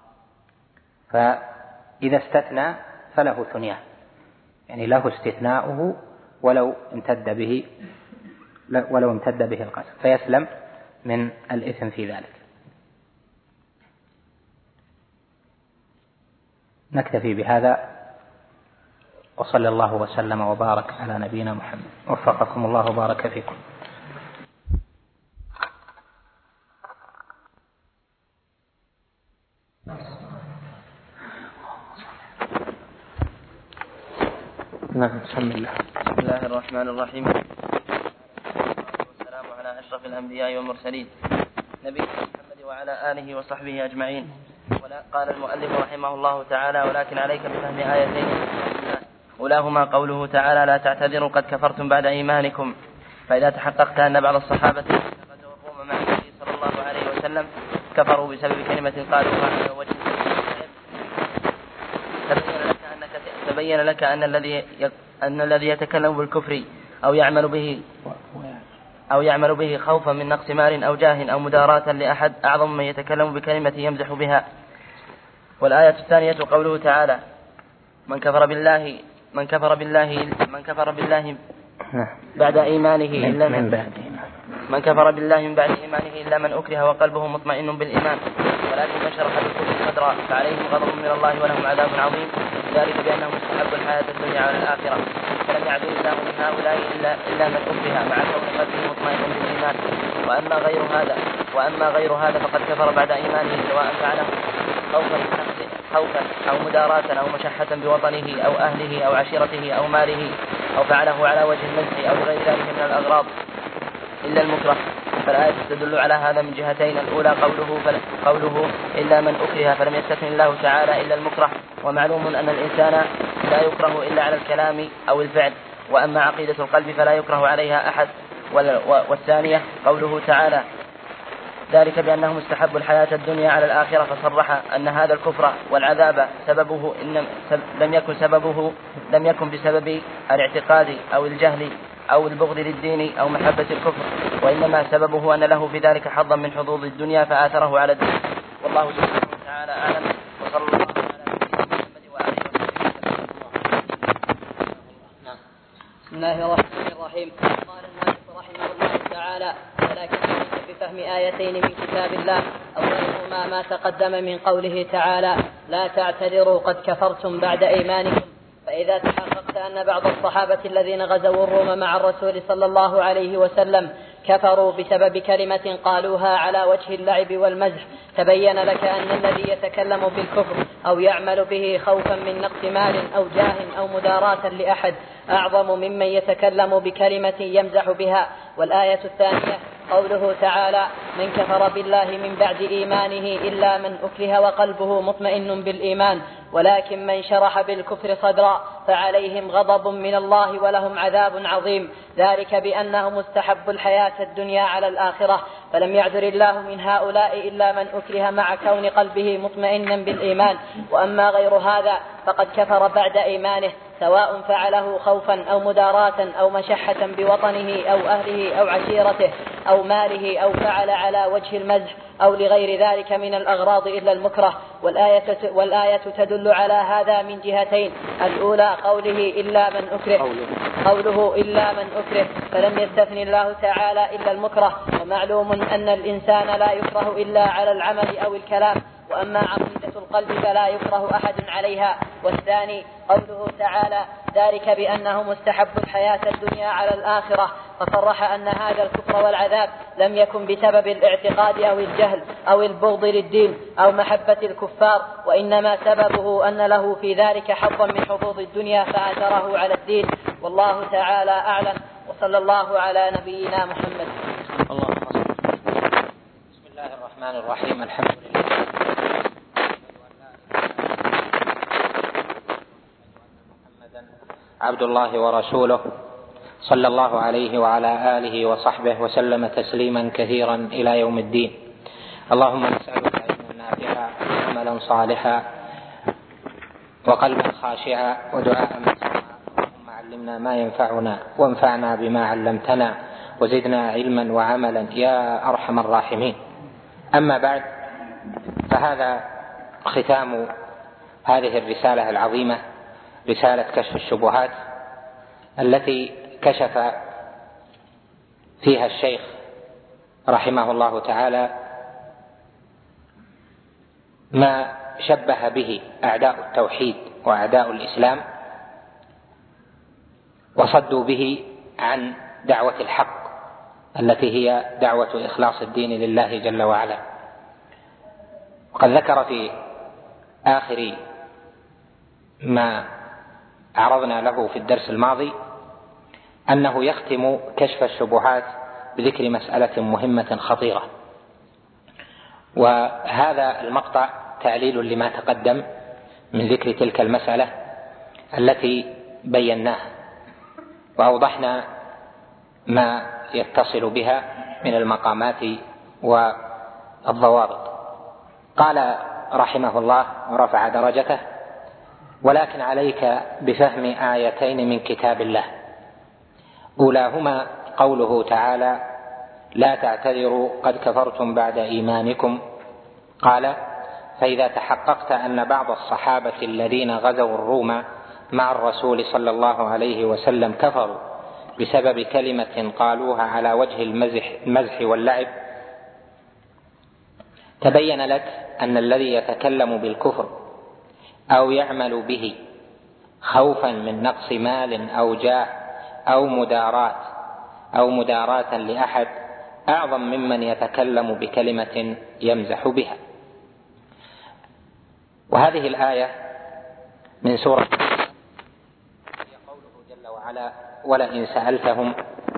فإذا استثنى فله ثنياه، يعني له استثناؤه ولو امتد به القسم، فيسلم من الإثم في ذلك. نكتفي بهذا، وصلى الله وسلم وبارك على نبينا محمد. وفقكم الله وبارك فيكم. بسم الله الرحمن الرحيم، والسلام على أشرف الأنبياء والمرسلين نبينا محمد وعلى آله وصحبه أجمعين. قال المؤلف رحمه الله تعالى ولكن عليك بفهم آيتين أولاهما قوله تعالى لا تعتذروا قد كفرتم بعد إيمانكم. فإذا تحققت أن بعض الصحابة والروم مع النبي صلى الله عليه وسلم كفروا بسبب كلمة قالوها على وجه تبين لك أن الذي يتكلم بالكفر أو يعمل به أو يعمل به خوفا من نقص مال أو جاه أو مداراة لأحد أعظم من يتكلم بكلمة يمزح بها. والآية الثانية قوله تعالى: من كفر بالله بعد إيمانه إلا من أكره وقلبه مطمئن بالإيمان، ولكن من شرح بالكفر صدرا فعليهم غضب من الله ولهم عذاب عظيم، ذلك بأنهم استحبوا الحياة الدنيا على الآخرة، فلم يعدل الله من هؤلاء إلا من أكره مع كون قلبه مطمئن بالإيمان. وأما غير هذا فقد كفر بعد إيمانه، سواء فعله خوفا أو مداراة أو مشحة بوطنه أو أهله أو عشيرته أو ماله، أو فعله على وجه المزح أو غير ذلك من الأغراض إلا المكره. فالآية تدل على هذا من جهتين: الأولى قوله إلا من أكره، فلم يستثن الله تعالى إلا المكره، ومعلوم أن الإنسان لا يكره إلا على الكلام أو الفعل، وأما عقيدة القلب فلا يكره عليها أحد. والثانية قوله تعالى: ذلك بأنهم استحبوا الحياة الدنيا على الآخرة، فصرح أن هذا الكفر والعذاب سببه لم يكن بسبب الاعتقاد أو الجهل أو البغض للدين أو محبة الكفر، وإنما سببه أن له في ذلك حظا من حظوظ الدنيا فآثره على الدين. والله سبحانه وتعالى أعلم، وصلى الله على نبينا محمد وآله وصحبه. بسم الله الرحمن الرحيم. قال المؤلف رحمه الله تعالى: ولكن بفهم آيتين من كتاب الله، أولهما ما تقدم من قوله تعالى: لا تعتذروا قد كفرتم بعد إيمانكم. فإذا تحققت أن بعض الصحابة الذين غزوا الروم مع الرسول صلى الله عليه وسلم كفروا بسبب كلمة قالوها على وجه اللعب والمزح، تبين لك أن الذي يتكلم بالكفر أو يعمل به خوفا من نقص مال أو جاه أو مداراة لأحد أعظم ممن يتكلم بكلمة يمزح بها. والآية الثانية قوله تعالى: من كفر بالله من بعد إيمانه إلا من أكره وقلبه مطمئن بالإيمان، ولكن من شرح بالكفر صدرا فعليهم غضب من الله ولهم عذاب عظيم، ذلك بأنهم استحبوا الحياة الدنيا على الآخرة، فلم يعذر الله من هؤلاء إلا من أكره مع كون قلبه مطمئنا بالإيمان. وأما غير هذا فقد كفر بعد إيمانه، سواء فعله خوفا أو مداراة أو مشحة بوطنه أو أهله أو عشيرته أو ماله، أو فعل على وجه المزح أو لغير ذلك من الأغراض إلا المكره. والآية تدل على هذا من جهتين: الأولى قوله إلا من أكره، فلم يستثن الله تعالى إلا المكره، ومعلوم أن الإنسان لا يكره إلا على العمل أو الكلام، وأما عقيدة القلب فلا يكره أحد عليها. والثاني قوله تعالى: ذلك بأنهم استحبوا الحياة الدنيا على الآخرة، فصرح أن هذا الكفر والعذاب لم يكن بسبب الاعتقاد أو الجهل أو البغض للدين أو محبة الكفار، وإنما سببه أن له في ذلك حظا من حظوظ الدنيا فآثره على الدين. والله تعالى أعلم، وصلى الله على نبينا محمد. بسم الله الرحمن الرحيم. الحمد لله عبد الله ورسوله، صلى الله عليه وعلى آله وصحبه وسلم تسليما كثيرا إلى يوم الدين. اللهم نسألك علما نافعا وعملا صالحا وقلبا خاشعا ودعاء مسموعا. اللهم علمنا ما ينفعنا وانفعنا بما علمتنا وزدنا علما وعملا يا أرحم الراحمين. أما بعد، فهذا ختام هذه الرسالة العظيمة، رسالة كشف الشبهات، التي كشف فيها الشيخ رحمه الله تعالى ما شبه به أعداء التوحيد وأعداء الإسلام وصدوا به عن دعوة الحق التي هي دعوة إخلاص الدين لله جل وعلا. وقد ذكر في آخر ما عرضنا له في الدرس الماضي أنه يختم كشف الشبهات بذكر مسألة مهمة خطيرة، وهذا المقطع تعليل لما تقدم من ذكر تلك المسألة التي بيناها، وأوضحنا ما يتصل بها من المقامات والضوابط. قال رحمه الله ورفع درجته: ولكن عليك بفهم آيتين من كتاب الله، أولاهما قوله تعالى: لا تعتذروا قد كفرتم بعد إيمانكم. قال: فإذا تحققت أن بعض الصحابة الذين غزوا الروم مع الرسول صلى الله عليه وسلم كفروا بسبب كلمة قالوها على وجه المزح واللعب، تبين لك أن الذي يتكلم بالكفر أو يعمل به خوفا من نقص مال أو جاه أو مداراة لأحد أعظم ممن يتكلم بكلمة يمزح بها. وهذه الآية من سورة هي قوله جل وعلا: ولئن سألتهم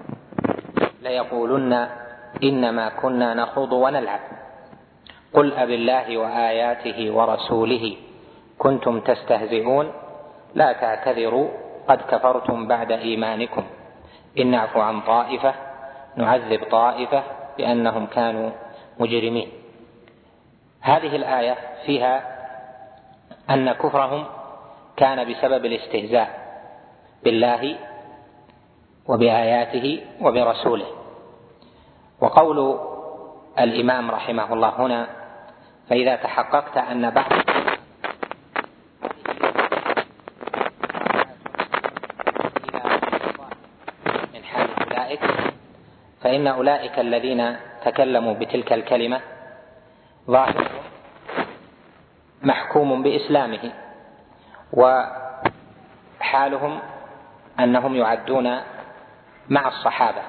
ليقولن إنما كنا نخوض ونلعب قل أبالله وآياته ورسوله كنتم تستهزئون لا تعتذروا قد كفرتم بعد إيمانكم إن نعفو عن طائفة نعذب طائفة بأنهم كانوا مجرمين. هذه الآية فيها أن كفرهم كان بسبب الاستهزاء بالله وبآياته وبرسوله. وقول الإمام رحمه الله هنا: فإذا تحققت أن بعض من حال أولئك، فإن أولئك الذين تكلموا بتلك الكلمة ظاهرهم محكوم بإسلامه، وحالهم أنهم يعدون مع الصحابة،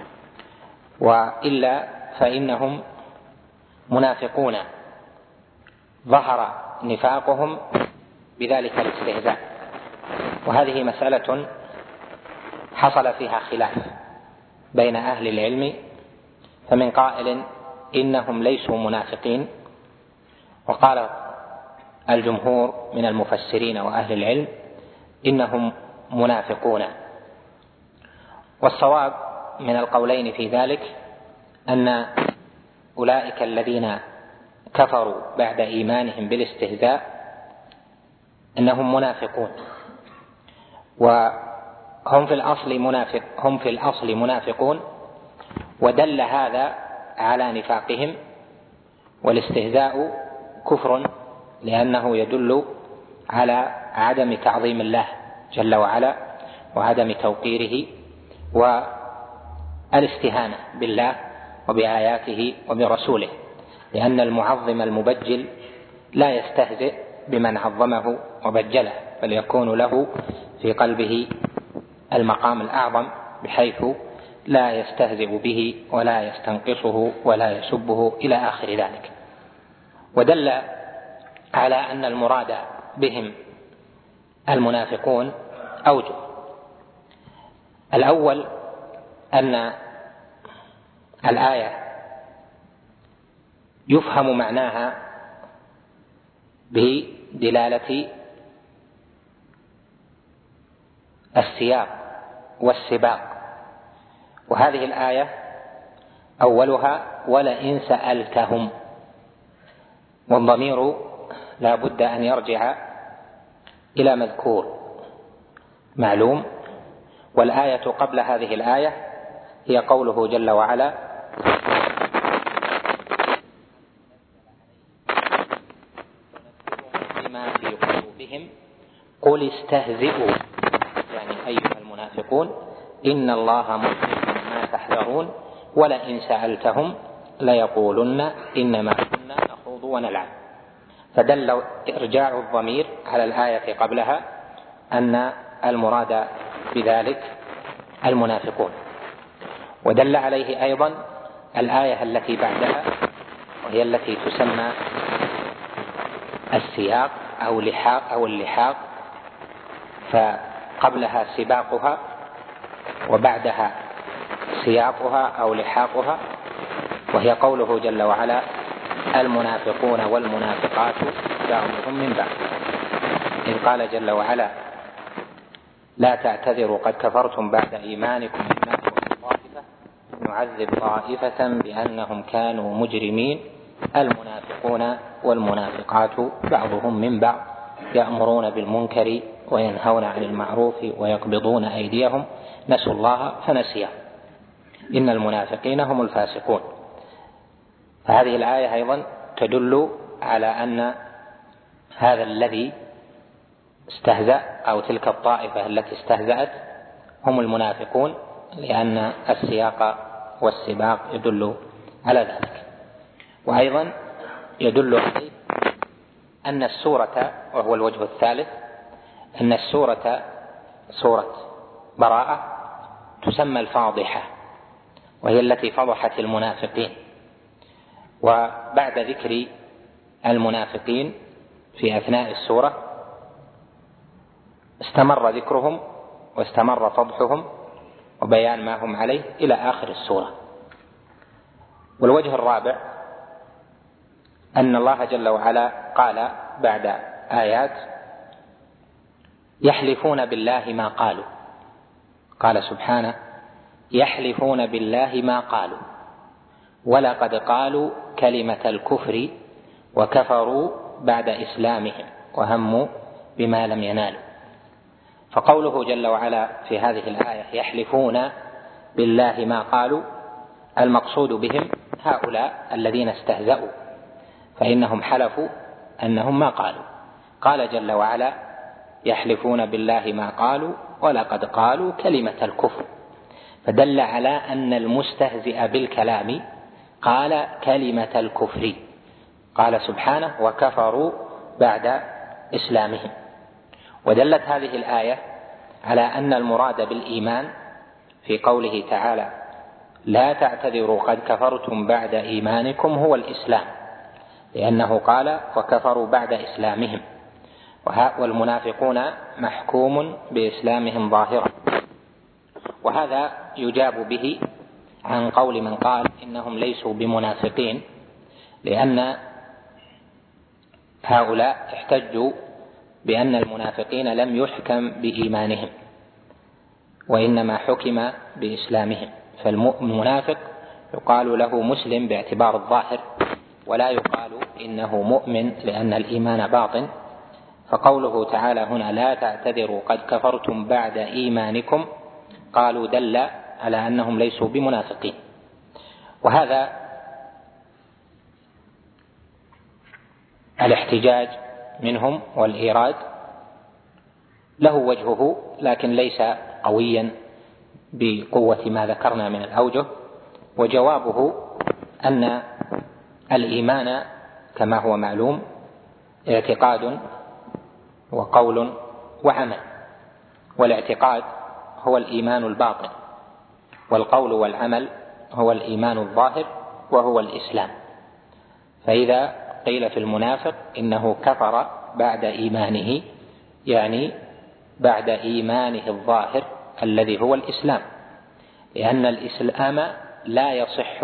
وإلا فإنهم منافقون ظهر نفاقهم بذلك الاستهزاء. وهذه مسألة حصل فيها خلاف بين أهل العلم، فمن قائل إنهم ليسوا منافقين، وقال الجمهور من المفسرين وأهل العلم إنهم منافقون. والصواب من القولين في ذلك أن أولئك الذين كفروا بعد إيمانهم بالاستهزاء أنهم منافقون، وهم في الأصل منافقون، ودل هذا على نفاقهم. والاستهزاء كفر لأنه يدل على عدم تعظيم الله جل وعلا وعدم توقيره والاستهانة بالله وبآياته وبرسوله، لأن المعظم المبجل لا يستهزئ بمن عظمه وبجله، بل يكون له في قلبه المقام الأعظم بحيث لا يستهزئ به ولا يستنقصه ولا يسبه إلى آخر ذلك. ودل على أن المراد بهم المنافقون أوجه. الأول أن الآية يفهم معناها بدلالة السياق والسباق، وهذه الآية أولها ولئن سألتهم، والضمير لا بد أن يرجع إلى مذكور معلوم. والآية قبل هذه الآية هي قوله جل وعلا: بما في قلوبهم قل استهزئوا، يعني أيها المنافقون إن الله مخرج ما تحذرون ولئن سألتهم ليقولن إنما كنا نخوض ونلعب. فدل إرجاع الضمير على الآية قبلها أن المراد بذلك المنافقون. ودل عليه أيضا الآية التي بعدها، وهي التي تسمى السياق أو اللحاق، فقبلها سباقها وبعدها سياقها أو لحاقها، وهي قوله جل وعلا: المنافقون والمنافقات بعضهم من بعض، إذ قال جل وعلا: لا تعتذروا قد كفرتم بعد إيمانكم إن نعفو عن طائفة نعذب طائفة بأنهم كانوا مجرمين المنافقون والمنافقات بعضهم من بعض يأمرون بالمنكر وينهون عن المعروف ويقبضون أيديهم نسوا الله فنسيهم. إن المنافقين هم الفاسقون. فهذه الآية أيضا تدل على أن هذا الذي استهزأ أو تلك الطائفة التي استهزأت هم المنافقون، لأن السياق والسباق يدل على ذلك. وأيضا يدل عليه أن السورة، وهو الوجه الثالث، أن السورة سورة براءة تسمى الفاضحة، وهي التي فضحت المنافقين. وبعد ذكر المنافقين في أثناء السورة استمر ذكرهم واستمر فضحهم وبيان ما هم عليه إلى آخر السورة. والوجه الرابع أن الله جل وعلا قال بعد آيات يحلفون بالله ما قالوا، قال سبحانه يحلفون بالله ما قالوا ولقد قالوا كلمة الكفر وكفروا بعد إسلامهم وهموا بما لم ينالوا. فقوله جل وعلا في هذه الآية يحلفون بالله ما قالوا، المقصود بهم هؤلاء الذين استهزأوا، فإنهم حلفوا أنهم ما قالوا. قال جل وعلا يحلفون بالله ما قالوا ولقد قالوا كلمة الكفر، فدل على أن المستهزئ بالكلام قال كلمة الكفر. قال سبحانه وكفروا بعد إسلامهم. ودلت هذه الآية على أن المراد بالإيمان في قوله تعالى لا تعتذروا قد كفرتم بعد إيمانكم هو الإسلام، لأنه قال وكفروا بعد إسلامهم، والمنافقون محكوم بإسلامهم ظاهرا. وهذا يجاب به عن قول من قال إنهم ليسوا بمنافقين، لأن هؤلاء احتجوا بأن المنافقين لم يحكم بإيمانهم وإنما حكم بإسلامهم. فالمنافق يقال له مسلم باعتبار الظاهر، ولا يقال إنه مؤمن لأن الإيمان باطن. فقوله تعالى هنا لا تعتذروا قد كفرتم بعد إيمانكم قالوا دل على أنهم ليسوا بمنافقين. وهذا الاحتجاج منهم والإيراد له وجهه، لكن ليس قويا بقوة ما ذكرنا من الأوجه. وجوابه أن الإيمان كما هو معلوم اعتقاد وقول وعمل، والاعتقاد هو الإيمان الباطن، والقول والعمل هو الإيمان الظاهر وهو الإسلام. فإذا قيل في المنافق إنه كفر بعد إيمانه، يعني بعد إيمانه الظاهر الذي هو الإسلام، لأن الإسلام لا يصح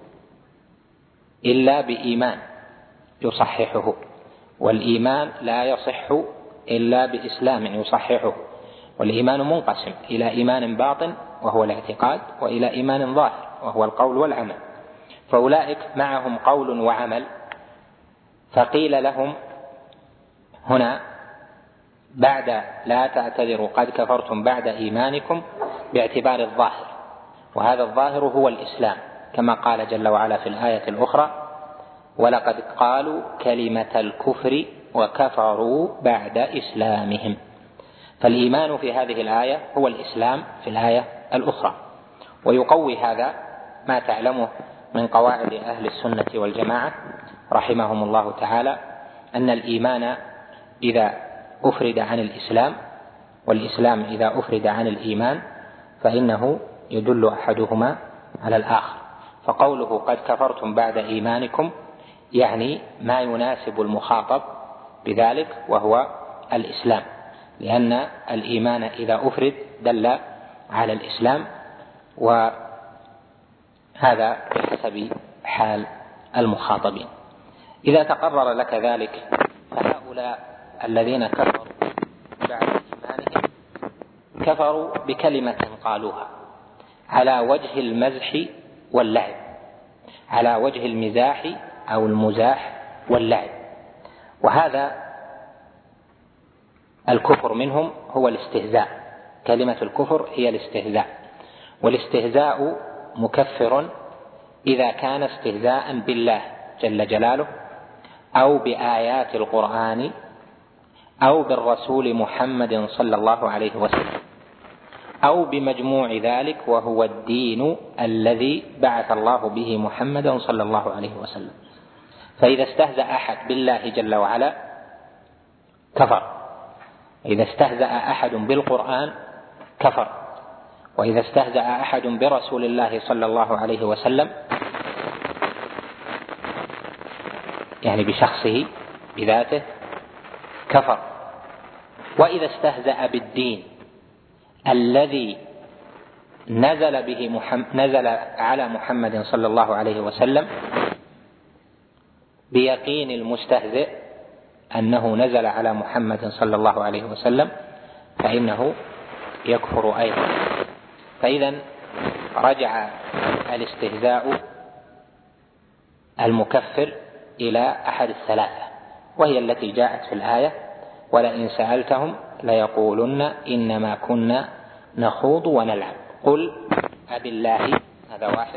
إلا بإيمان يصححه، والإيمان لا يصح إلا بإسلام يصححه. والإيمان منقسم إلى إيمان باطن وهو الاعتقاد، وإلى إيمان ظاهر وهو القول والعمل. فأولئك معهم قول وعمل، فقيل لهم هنا بعد لا تعتذروا قد كفرتم بعد إيمانكم باعتبار الظاهر، وهذا الظاهر هو الإسلام، كما قال جل وعلا في الآية الأخرى ولقد قالوا كلمة الكفر وكفروا بعد إسلامهم. فالإيمان في هذه الآية هو الإسلام في الآية الأخرى. ويقوي هذا ما تعلمه من قواعد أهل السنة والجماعة رحمهم الله تعالى، أن الإيمان إذا أفرد عن الإسلام، والإسلام إذا أفرد عن الإيمان، فإنه يدل أحدهما على الآخر. فقوله قد كفرتم بعد إيمانكم يعني ما يناسب المخاطب بذلك وهو الإسلام، لأن الإيمان إذا أفرد دل على الإسلام، وهذا بحسب حال المخاطبين. إذا تقرر لك ذلك فهؤلاء الذين كفروا بعد إيمانهم كفروا بكلمة قالوها على وجه المزح واللعب، على وجه المزاح أو المزاح واللعب. وهذا الكفر منهم هو الاستهزاء، كلمة الكفر هي الاستهزاء، والاستهزاء مكفر إذا كان استهزاء بالله جل جلاله أو بآيات القرآن أو بالرسول محمد صلى الله عليه وسلم أو بمجموع ذلك وهو الدين الذي بعث الله به محمدا صلى الله عليه وسلم. فإذا استهزأ أحد بالله جل وعلا كفر، إذا استهزأ أحد بالقرآن كفر، وإذا استهزأ أحد برسول الله صلى الله عليه وسلم يعني بشخصه بذاته كفر، وإذا استهزأ بالدين الذي نزل على محمد صلى الله عليه وسلم بيقين المستهزئ أنه نزل على محمد صلى الله عليه وسلم فإنه يكفر أيضا. فإذا رجع الاستهزاء المكفر إلى أحد الثلاثة، وهي التي جاءت في الآية: ولئن سألتهم ليقولن إنما كنا نخوض ونلعب قل أبالله، هذا واحد،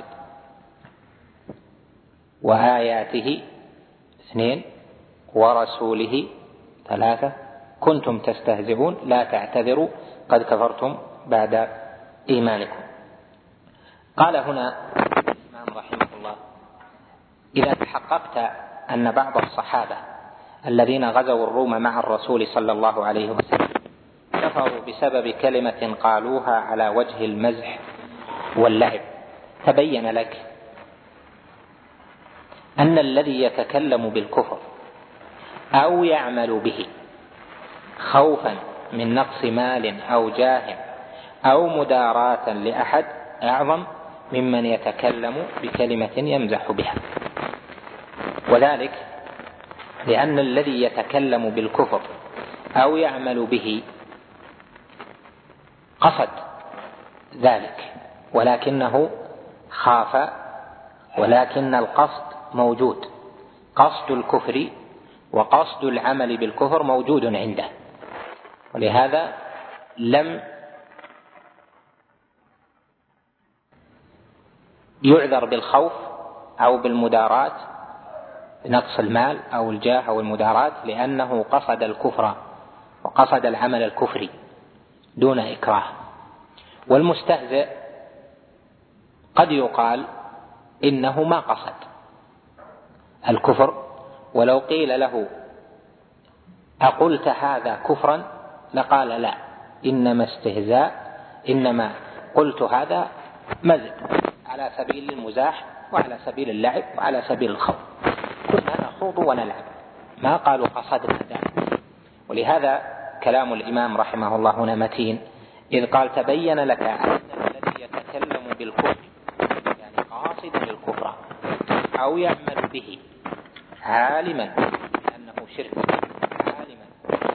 وآياته اثنين، ورسوله ثلاثة، كنتم تستهزئون لا تعتذروا قد كفرتم بعد إيمانكم. قال هنا الإمام رحمه الله: إذا تحققت أن بعض الصحابة الذين غزوا الروم مع الرسول صلى الله عليه وسلم كفروا بسبب كلمة قالوها على وجه المزح واللعب، تبين لك أن الذي يتكلم بالكفر أو يعمل به خوفا من نقص مال أو جاه أو مداراة لأحد أعظم ممن يتكلم بكلمة يمزح بها. وذلك لأن الذي يتكلم بالكفر أو يعمل به قصد ذلك ولكنه خاف، ولكن القصد موجود، قصد الكفر وقصد العمل بالكفر موجود عنده، ولهذا لم يعذر بالخوف أو بالمداراة بنقص المال أو الجاه أو المداراة، لأنه قصد الكفر وقصد العمل الكفري دون إكراه. والمستهزئ قد يقال إنه ما قصد الكفر، ولو قيل له أقلت هذا كفرا لقال لا، إنما استهزاء، إنما قلت هذا مزح على سبيل المزاح وعلى سبيل اللعب وعلى سبيل الخوف، كنا نخوض ونلعب، ما قالوا قصدنا ذلك. ولهذا كلام الإمام رحمه الله هنا متين، إذ قال تبين لك أن الذي يتكلم بالكفر يعني قاصدا للكفر أو يعمل به عالما أنه شرك، عالما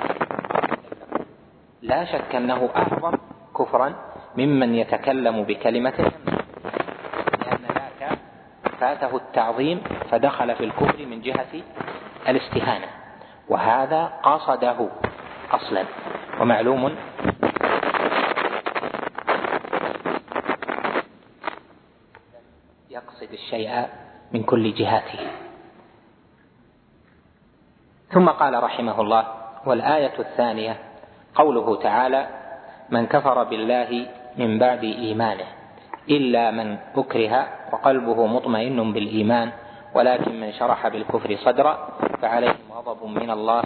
لا شك أنه أعظم كفرا ممن يتكلم بكلمة، لأن ذاك فاته التعظيم فدخل في الكفر من جهة الاستهانة، وهذا قصده أصلا. ومعلوم يقصد الشيء من كل جهاته. ثم قال رحمه الله: والآية الثانية قوله تعالى: من كفر بالله من بعد إيمانه إلا من أكره وقلبه مطمئن بالإيمان ولكن من شرح بالكفر صدرا فعليهم غضب من الله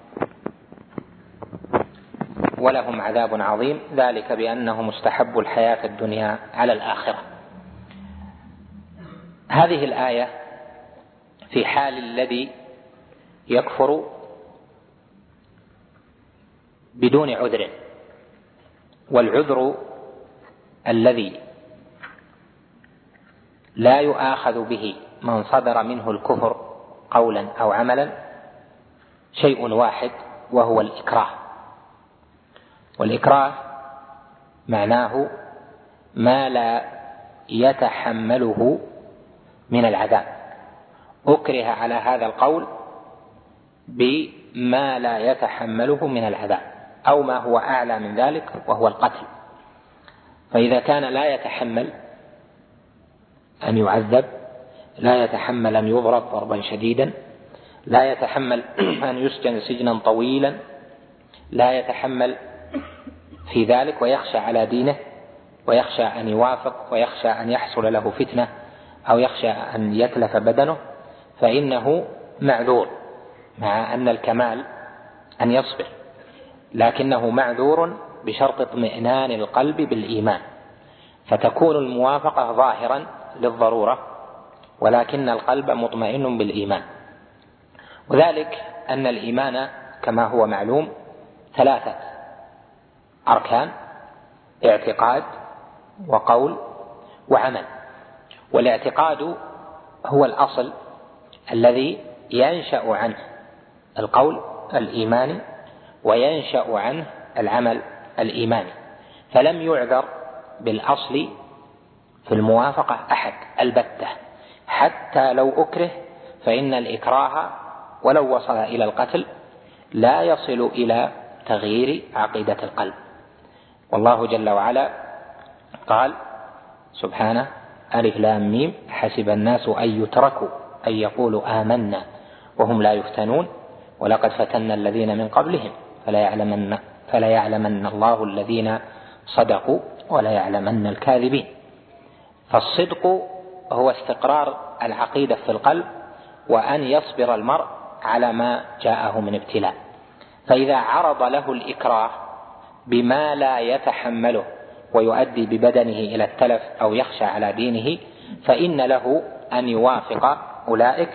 ولهم عذاب عظيم، ذلك بأنهم استحبوا الحياة الدنيا على الآخرة. هذه الآية في حال الذي يكفر بدون عذر، والعذر الذي لا يؤاخذ به من صدر منه الكفر قولا أو عملا شيء واحد، وهو الإكراه. والإكراه معناه ما لا يتحمله من العذاب، أكره على هذا القول بما لا يتحمله من العذاب أو ما هو أعلى من ذلك وهو القتل. فإذا كان لا يتحمل أن يعذب، لا يتحمل أن يضرب ضربا شديدا، لا يتحمل أن يسجن سجنا طويلا، لا يتحمل في ذلك ويخشى على دينه، ويخشى أن يوافق، ويخشى أن يحصل له فتنة، أو يخشى أن يتلف بدنه، فإنه معذور، مع أن الكمال أن يصبر، لكنه معذور بشرط اطمئنان القلب بالإيمان، فتكون الموافقة ظاهرا للضرورة، ولكن القلب مطمئن بالإيمان. وذلك أن الإيمان كما هو معلوم 3 أركان: اعتقاد وقول وعمل. والاعتقاد هو الأصل الذي ينشأ عنه القول الإيماني وينشأ عنه العمل الإيماني، فلم يعذر بالأصل في الموافقة أحد البتة، حتى لو أكره، فإن الإكراه ولو وصل إلى القتل لا يصل إلى تغيير عقيدة القلب. والله جل وعلا قال سبحانه: ألف لام ميم حسب الناس أن يتركوا أن يقولوا آمنا وهم لا يفتنون ولقد فتنا الذين من قبلهم فلا يعلمن الله الذين صدقوا ولا يعلمن الكاذبين. فالصدق هو استقرار العقيدة في القلب، وأن يصبر المرء على ما جاءه من ابتلاء. فإذا عرض له الإكراه بما لا يتحمله ويؤدي ببدنه إلى التلف أو يخشى على دينه، فإن له أن يوافق أولئك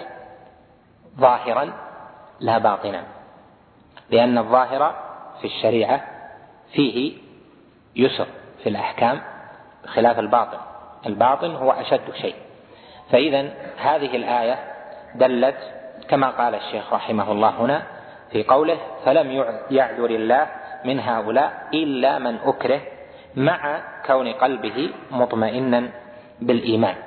ظاهرا لا باطنا، لأن الظاهر في الشريعة فيه يسر في الأحكام خلاف الباطن، الباطن هو أشد شيء. فإذا هذه الآية دلت كما قال الشيخ رحمه الله هنا في قوله: فلم يعذر الله من هؤلاء إلا من أكره، مع كون قلبه مطمئنا بالإيمان.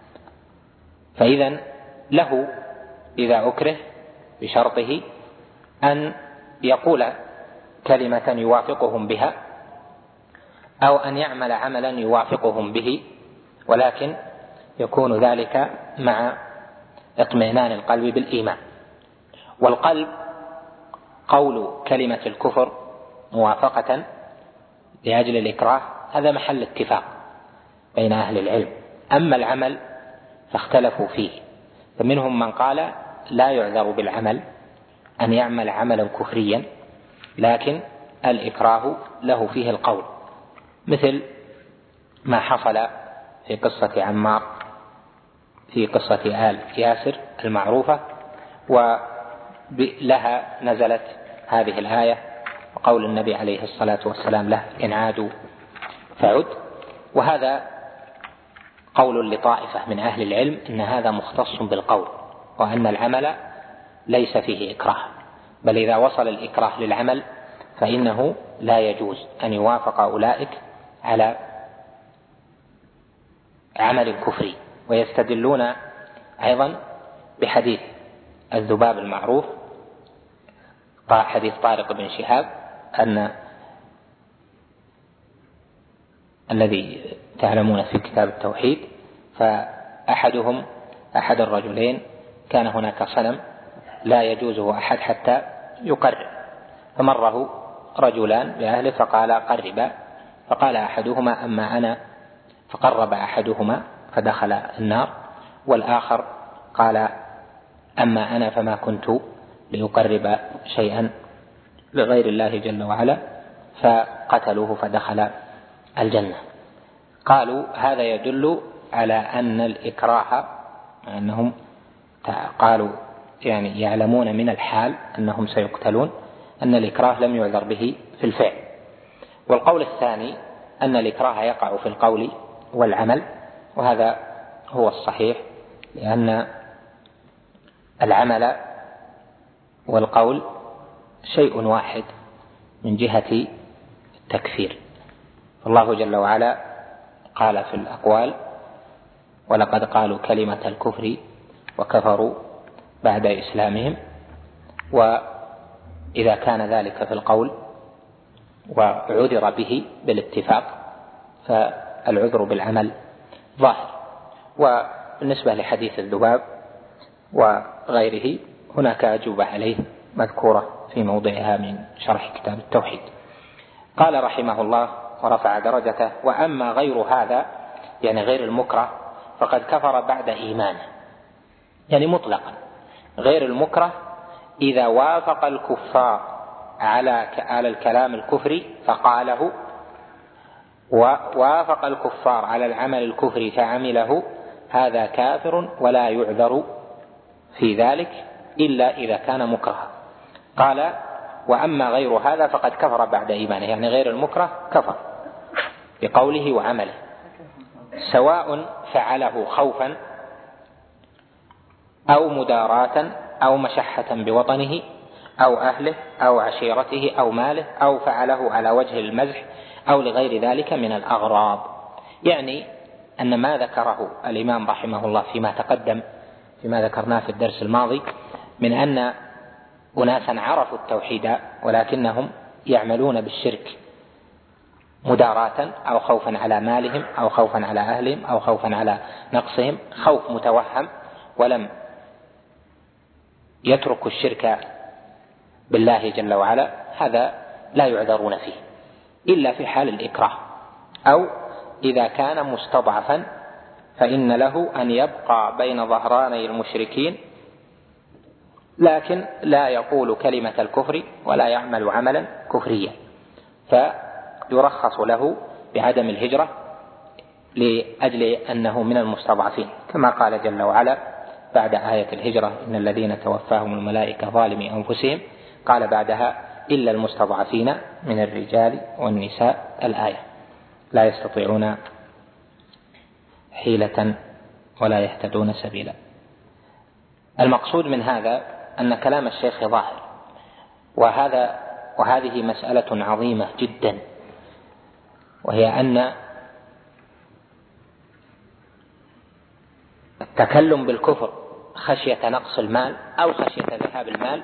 فإذا له إذا أكره بشرطه أن يقول كلمة يوافقهم بها، أو أن يعمل عملا يوافقهم به، ولكن يكون ذلك مع اطمئنان القلب بالإيمان. والقلب قول كلمة الكفر موافقة لأجل الإكراه هذا محل اتفاق بين أهل العلم. أما العمل فاختلفوا فيه، فمنهم من قال لا يعذر بالعمل أن يعمل عملا كفريا، لكن الإكراه له فيه القول، مثل ما حصل في قصة عمار في قصة آل ياسر المعروفة، ولها نزلت هذه الآية وقول النبي عليه الصلاة والسلام له: إن عادوا فعد. وهذا قول لطائفة من أهل العلم إن هذا مختص بالقول، وأن العمل ليس فيه إكراه، بل إذا وصل الإكراه للعمل فإنه لا يجوز أن يوافق أولئك على عمل كفري. ويستدلون أيضا بحديث الذباب المعروف، حديث طارق بن شهاب أن الذي تعلمون في كتاب التوحيد، فأحدهم أحد الرجلين كان هناك صنم لا يجوزه أحد حتى يقرب، فمره رجلان بأهله فقال قربا، فقال أحدهما أما أنا، فقرب أحدهما فدخل النار، والآخر قال أما أنا فما كنت ليقرب شيئا لغير الله جل وعلا، فقتلوه فدخل الجنة. قالوا هذا يدل على أن الإكراه، أنهم قالوا يعني يعلمون من الحال أنهم سيقتلون، أن الإكراه لم يعذر به في الفعل. والقول الثاني أن الإكراه يقع في القول والعمل، وهذا هو الصحيح، لأن العمل والقول شيء واحد من جهة التكفير. فالله جل وعلا قال في الأقوال: ولقد قالوا كلمة الكفر وكفروا بعد إسلامهم. وإذا كان ذلك في القول وعذر به بالاتفاق، فالعذر بالعمل ظاهر. وبالنسبة لحديث الذباب وغيره هناك أجوبة عليه مذكورة في موضعها من شرح كتاب التوحيد. قال رحمه الله ورفع درجته: وأما غير هذا يعني غير المكره فقد كفر بعد إيمانه، يعني مطلقا غير المكره إذا وافق الكفار على الكلام الكفري فقاله، ووافق الكفار على العمل الكفري فعمله، هذا كافر ولا يعذر في ذلك إلا إذا كان مكرها. قال: وأما غير هذا فقد كفر بعد إيمانه، يعني غير المكره كفر بقوله وعمله، سواء فعله خوفا أو مداراة أو مشحة بوطنه أو أهله أو عشيرته أو ماله، أو فعله على وجه المزح أو لغير ذلك من الأغراض. يعني أن ما ذكره الإمام رحمه الله فيما تقدم فيما ذكرناه في الدرس الماضي من أن أناسا عرفوا التوحيد ولكنهم يعملون بالشرك مداراة أو خوفا على مالهم أو خوفا على أهلهم أو خوفا على نقصهم، خوف متوهم، ولم يتركوا الشرك بالله جل وعلا، هذا لا يعذرون فيه إلا في حال الإكراه، أو إذا كان مستضعفا فإن له أن يبقى بين ظهراني المشركين لكن لا يقول كلمة الكفر ولا يعمل عملا كفريا، فيرخص له بعدم الهجرة لأجل أنه من المستضعفين، كما قال جل وعلا بعد آية الهجرة: إن الذين توفاهم الملائكة ظالمي أنفسهم، قال بعدها: إلا المستضعفين من الرجال والنساء، الآية، لا يستطيعون حيلة ولا يهتدون سبيلا. المقصود من هذا أن كلام الشيخ ظاهر، وهذه مسألة عظيمة جدا، وهي أن التكلم بالكفر خشية نقص المال أو خشية ذهاب المال،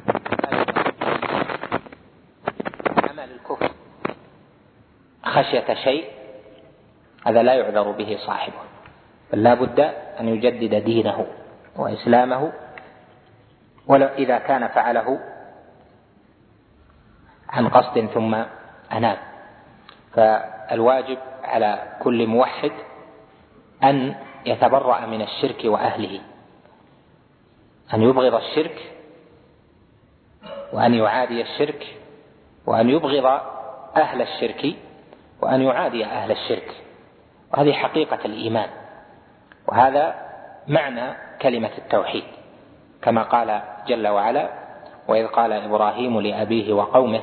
عمل الكفر خشية شيء، هذا لا يعذر به صاحبه، بل لا بد أن يجدد دينه وإسلامه، ولو إذا كان فعله عن قصد ثم أناب. فالواجب على كل موحد أن يتبرأ من الشرك وأهله، أن يبغض الشرك وأن يعادي الشرك، وأن يبغض أهل الشرك وأن يعادي أهل الشرك، وهذه حقيقة الإيمان، وهذا معنى كلمة التوحيد، كما قال جل وعلا: وإذ قال إبراهيم لأبيه وقومه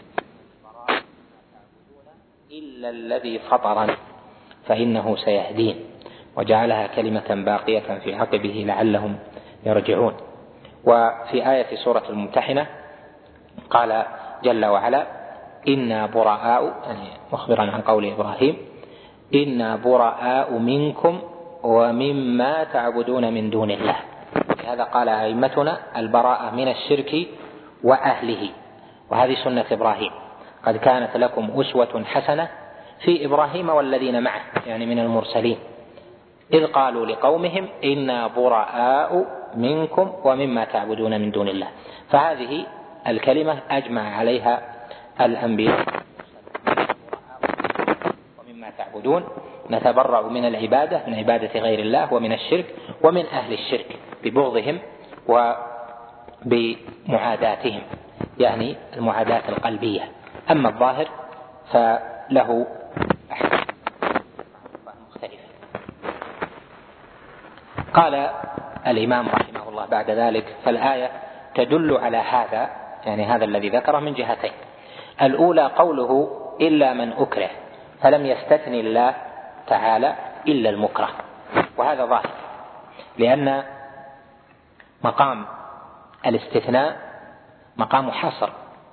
إلا الذي فطرني فإنه سيهدين، وجعلها كلمة باقية في عقبه لعلهم يرجعون. وفي آية سورة الممتحنة قال جل وعلا: إنا براء، يعني مخبرا عن قول إبراهيم: إنا براء منكم ومما تعبدون من دون الله. هذا قال أئمتنا البراءة من الشرك وأهله، وهذه سنة إبراهيم: قد كانت لكم أسوة حسنة في إبراهيم والذين معه، يعني من المرسلين، إذ قالوا لقومهم إنا براء منكم ومما تعبدون من دون الله. فهذه الكلمة أجمع عليها الأنبياء: ومما تعبدون، نتبرأ من العبادة، من عبادة غير الله، ومن الشرك ومن أهل الشرك ببغضهم وبمعاداتهم، يعني المعاداة القلبية. أما الظاهر فله أحكام مختلفة. قال الإمام رحمه الله بعد ذلك: فالآية تدل على هذا، يعني هذا الذي ذكره من جهتين: الأولى قوله إلا من أكره، فلم يستثني الله تعالى إلا المكره، وهذا ظاهر، لأن مقام الاستثناء مقام حصر،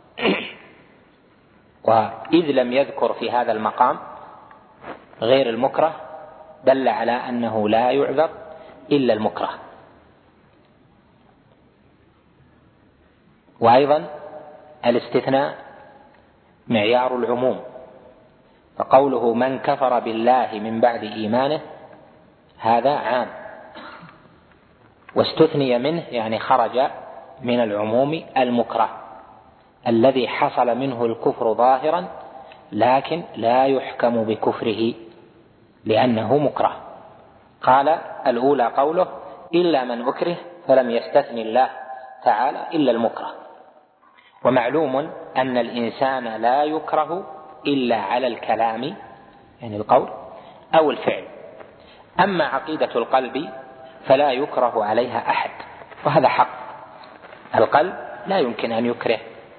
وإذ لم يذكر في هذا المقام غير المكره دل على أنه لا يعذر إلا المكره. وأيضا الاستثناء معيار العموم، فقوله من كفر بالله من بعد إيمانه، هذا عام، واستثني منه يعني خرج من العموم المكره الذي حصل منه الكفر ظاهرا لكن لا يحكم بكفره لأنه مكره. قال الأولى قوله إلا من أكره، فلم يستثن الله تعالى إلا المكره. ومعلوم أن الإنسان لا يكره إلا على الكلام يعني القول أو الفعل. أما عقيدة القلب فلا يكره عليها أحد، وهذا حق. القلب لا يمكن أن يكره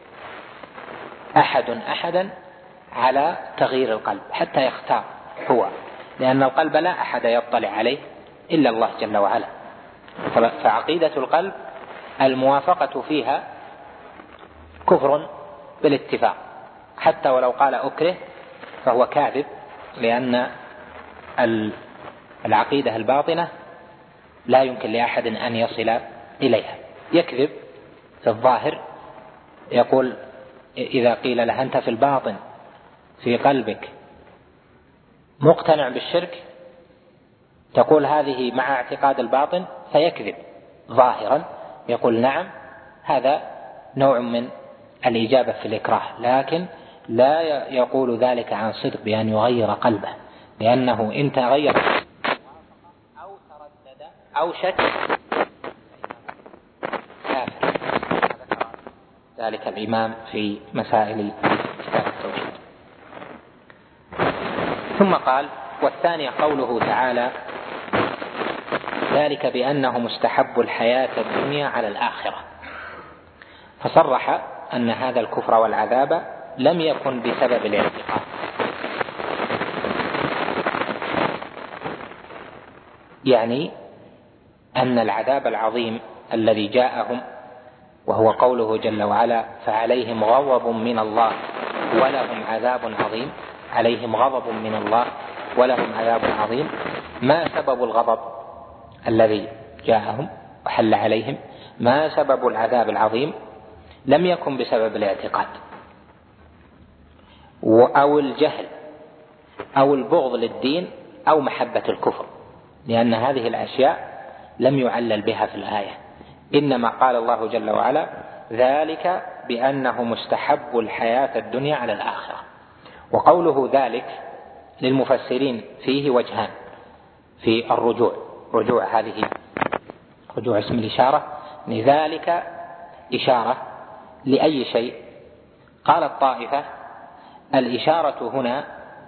أحدا على تغيير القلب حتى يختار هو، لأن القلب لا أحد يطلع عليه إلا الله جل وعلا. فعقيدة القلب الموافقة فيها كفر بالاتفاق، حتى ولو قال أكره فهو كاذب، لأن العقيدة الباطنة لا يمكن لأحد أن يصل إليها. يكذب في الظاهر، يقول إذا قيل له أنت في الباطن في قلبك مقتنع بالشرك، تقول هذه مع اعتقاد الباطن، فيكذب ظاهرا يقول نعم. هذا نوع من الإجابة في الإكراه، لكن لا يقول ذلك عن صدق بأن يغير قلبه، لأنه إن تغير أو تردد أو شك كافر. ذلك الإمام في مسائل كتاب التوحيد. ثم قال والثاني قوله تعالى ذلك بأنه مستحب الحياة الدنيا على الآخرة، فصرح أن هذا الكفر والعذاب لم يكن بسبب الاعتقاد، يعني أن العذاب العظيم الذي جاءهم وهو قوله جل وعلا فعليهم غضب من الله ولهم عذاب عظيم، عليهم غضب من الله ولهم عذاب عظيم، ما سبب الغضب الذي جاءهم وحل عليهم؟ ما سبب العذاب العظيم؟ لم يكن بسبب الاعتقاد أو الجهل أو البغض للدين أو محبة الكفر، لأن هذه الأشياء لم يعلل بها في الآية، إنما قال الله جل وعلا ذلك بأنه مستحب الحياة الدنيا على الآخرة. وقوله ذلك للمفسرين فيه وجهان في الرجوع، رجوع هذه رجوع اسم الإشارة، لذلك إشارة لأي شيء؟ قال الطائفة الإشارة هنا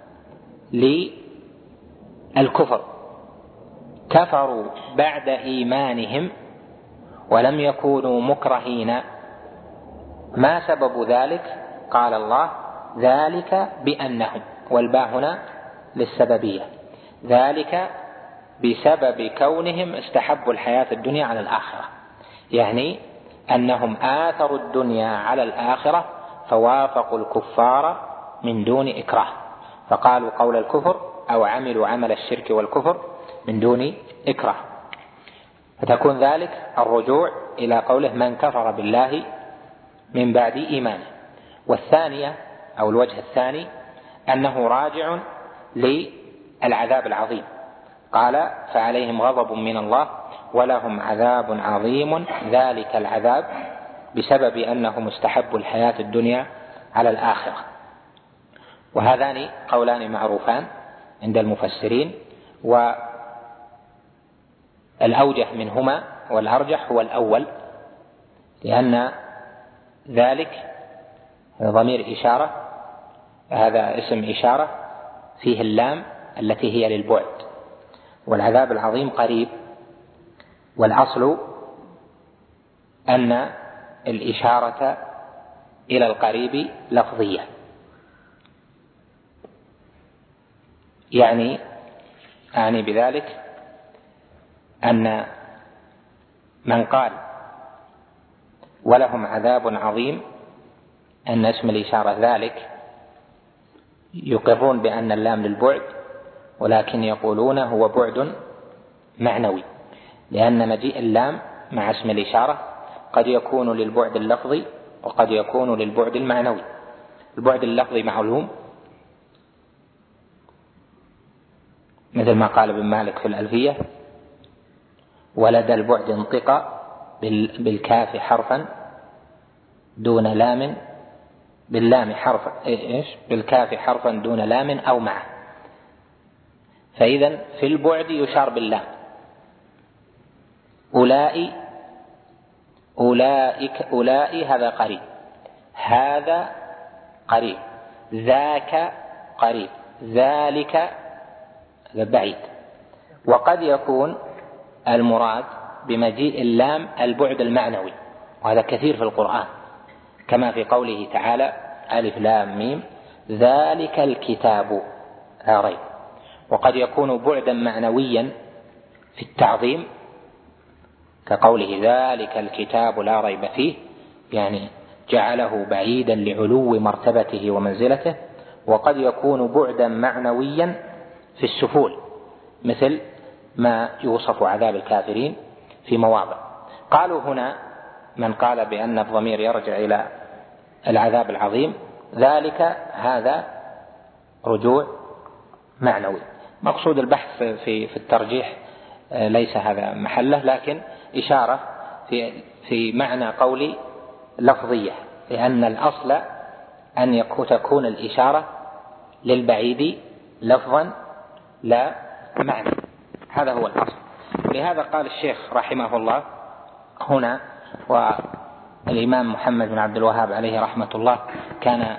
للكفر، كفروا بعد إيمانهم ولم يكونوا مكرهين، ما سبب ذلك؟ قال الله ذلك بأنهم، والباء هنا للسببية، ذلك بسبب كونهم استحبوا الحياة الدنيا على الآخرة، يعني أنهم آثروا الدنيا على الآخرة فوافقوا الكفار من دون إكراه، فقالوا قول الكفر أو عملوا عمل الشرك والكفر من دون إكراه، فتكون ذلك الرجوع إلى قوله من كفر بالله من بعد إيمانه. والثانية أو الوجه الثاني أنه راجع للعذاب العظيم، قال فعليهم غضب من الله ولهم عذاب عظيم، ذلك العذاب بسبب أنهم استحبوا الحياة الدنيا على الآخرة. وهذان قولان معروفان عند المفسرين، والأوجه منهما والأرجح هو الأول، لأن ذلك ضمير إشارة، هذا اسم إشارة فيه اللام التي هي للبعد، والعذاب العظيم قريب، والأصل أن الإشارة إلى القريب لفظية، يعني أعني بذلك أن من قال ولهم عذاب عظيم أن اسم الإشارة ذلك يقرون بأن اللام للبعد، ولكن يقولون هو بعد معنوي، لأن مجيء اللام مع اسم الإشارة قد يكون للبعد اللفظي وقد يكون للبعد المعنوي. البعد اللفظي معلوم مثل ما قال ابن مالك في الألفية: ولدى البعد انطق بالكاف حرفا دون لام، باللام حرفا بالكاف حرفا دون لام أو معه. فإذا في البعد يشار باللام. أولئك هذا قريب، هذا قريب، ذاك قريب، ذلك بعيد. وقد يكون المراد بمجيء اللام البعد المعنوي، وهذا كثير في القرآن، كما في قوله تعالى: ألف لام ميم ذلك الكتاب لا ريب. وقد يكون بعدا معنويا في التعظيم، كقوله: ذلك الكتاب لا ريب فيه، يعني جعله بعيدا لعلو مرتبته ومنزلته. وقد يكون بعدا معنويا في السفول، مثل ما يوصف عذاب الكافرين في مواضع. قالوا هنا من قال بأن الضمير يرجع إلى العذاب العظيم، ذلك هذا رجوع معنوي. مقصود البحث في الترجيح ليس هذا محله، لكن إشارة في معنى قولي لفظية، لأن الأصل أن تكون الإشارة للبعيد لفظا لا معنى، هذا هو الأصل. لهذا قال الشيخ رحمه الله هنا، والإمام محمد بن عبد الوهاب عليه رحمة الله كان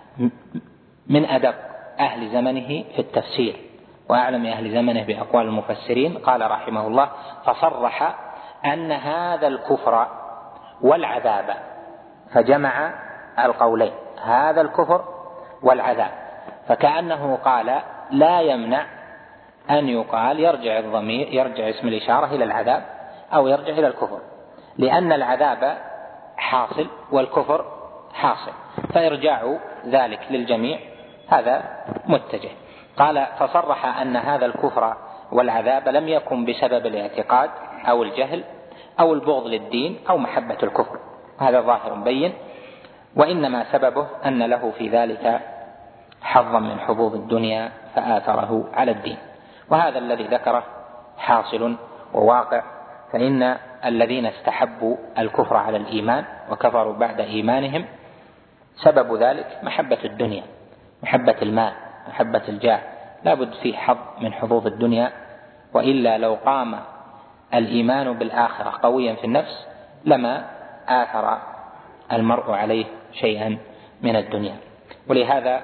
من أدق أهل زمنه في التفسير وأعلم أهل زمنه بأقوال المفسرين. قال رحمه الله: فصرح أن هذا الكفر والعذاب، فجمع القولين، هذا الكفر والعذاب، فكأنه قال لا يمنع أن يقال يرجع الضمير، يرجع اسم الإشارة إلى العذاب أو يرجع إلى الكفر، لأن العذاب حاصل والكفر حاصل، فإرجاع ذلك للجميع هذا متجه. قال: فصرح أن هذا الكفر والعذاب لم يكن بسبب الاعتقاد أو الجهل أو البغض للدين أو محبة الكفر، هذا ظاهر بين، وإنما سببه أن له في ذلك حظا من حظوظ الدنيا فآثره على الدين. وهذا الذي ذكره حاصل وواقع، فإن الذين استحبوا الكفر على الإيمان وكفروا بعد إيمانهم سبب ذلك محبة الدنيا، محبة المال، محبة الجاه، لا بد فيه حظ من حظوظ الدنيا، وإلا لو قام الإيمان بالآخرة قويا في النفس لما آثر المرء عليه شيئا من الدنيا. ولهذا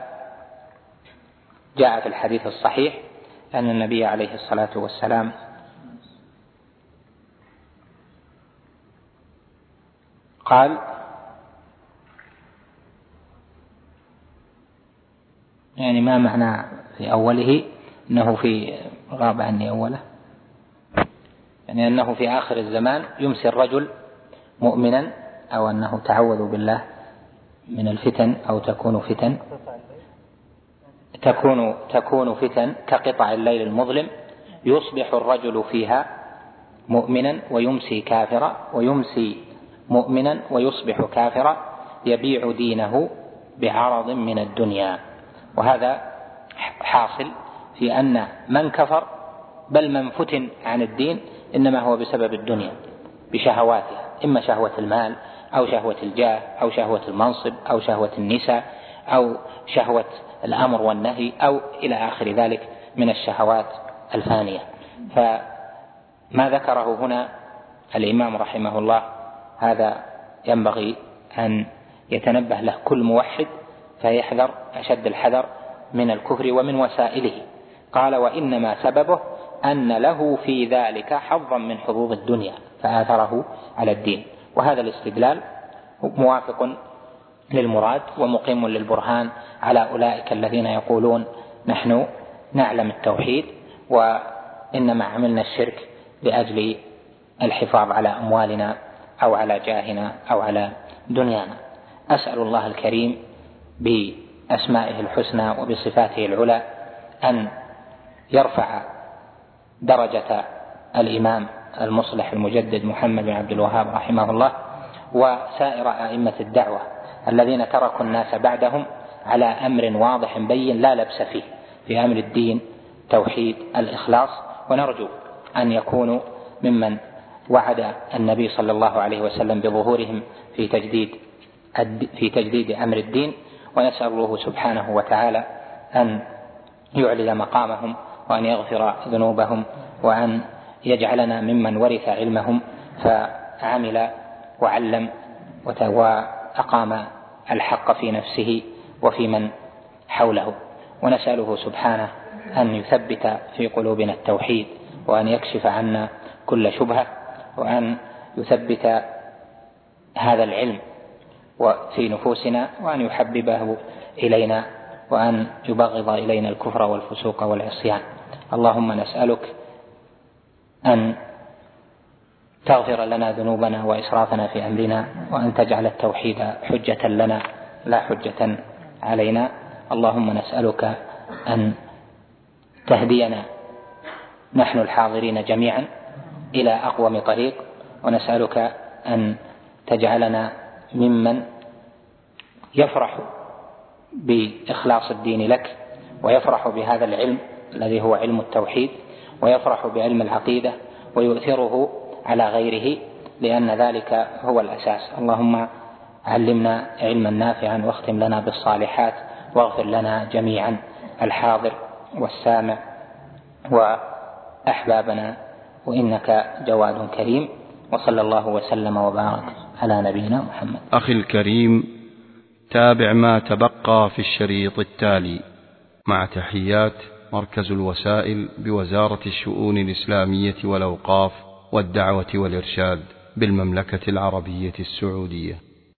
جاء في الحديث الصحيح أن النبي عليه الصلاة والسلام قال: يعني ما معنى في أوله أنه في غاب عني أوله، يعني أنه في آخر الزمان يمسي الرجل مؤمنا، أو أنه تعوذ بالله من الفتن، أو تكون فتن كقطع الليل المظلم، يصبح الرجل فيها مؤمنا ويمسي كافرا، ويمسي مؤمنا ويصبح كافرا، يبيع دينه بعرض من الدنيا. وهذا حاصل في أن من كفر بل من فتن عن الدين إنما هو بسبب الدنيا بشهواتها، إما شهوة المال أو شهوة الجاه أو شهوة المنصب أو شهوة النساء أو شهوة الأمر والنهي أو إلى آخر ذلك من الشهوات الفانية. فما ذكره هنا الإمام رحمه الله هذا ينبغي أن يتنبه له كل موحد، فيحذر أشد الحذر من الكفر ومن وسائله. قال: وإنما سببه أن له في ذلك حظا من حظوظ الدنيا فآثره على الدين. وهذا الاستدلال موافق للمراد ومقيم للبرهان على أولئك الذين يقولون نحن نعلم التوحيد وإنما عملنا الشرك لأجل الحفاظ على أموالنا أو على جاهنا أو على دنيانا. أسأل الله الكريم بأسمائه الحسنى وبصفاته العلى أن يرفع درجة الإمام المصلح المجدد محمد بن عبد الوهاب رحمه الله وسائر أئمة الدعوة الذين تركوا الناس بعدهم على أمر واضح بين لا لبس فيه، في أمر الدين بالتوحيد الإخلاص، ونرجو أن يكونوا ممن وعد النبي صلى الله عليه وسلم بظهورهم في تجديد أمر الدين، ونسأل الله سبحانه وتعالى أن يعلي مقامهم وأن يغفر ذنوبهم وأن يجعلنا ممن ورث علمهم فعمل وعلم وأقام الحق في نفسه وفي من حوله. ونسأله سبحانه أن يثبت في قلوبنا التوحيد، وأن يكشف عنا كل شبهة، وأن يثبت هذا العلم في نفوسنا، وأن يحببه إلينا، وأن يبغض إلينا الكفر والفسوق والعصيان. اللهم نسألك أن تغفر لنا ذنوبنا وإسرافنا في أمرنا، وأن تجعل التوحيد حجة لنا لا حجة علينا. اللهم نسألك أن تهدينا نحن الحاضرين جميعا إلى أقوم طريق، ونسألك أن تجعلنا ممن يفرح بإخلاص الدين لك، ويفرح بهذا العلم الذي هو علم التوحيد، ويفرح بعلم العقيدة ويؤثره على غيره، لأن ذلك هو الأساس. اللهم علمنا علما نافعا، واختم لنا بالصالحات، واغفر لنا جميعا الحاضر والسامع وأحبابنا، وإنك جواد كريم. وصلى الله وسلم وبارك على نبينا محمد. أخي الكريم، تابع ما تبقى في الشريط التالي مع تحيات مركز الوسائل بوزارة الشؤون الإسلامية والأوقاف والدعوة والإرشاد بالمملكة العربية السعودية.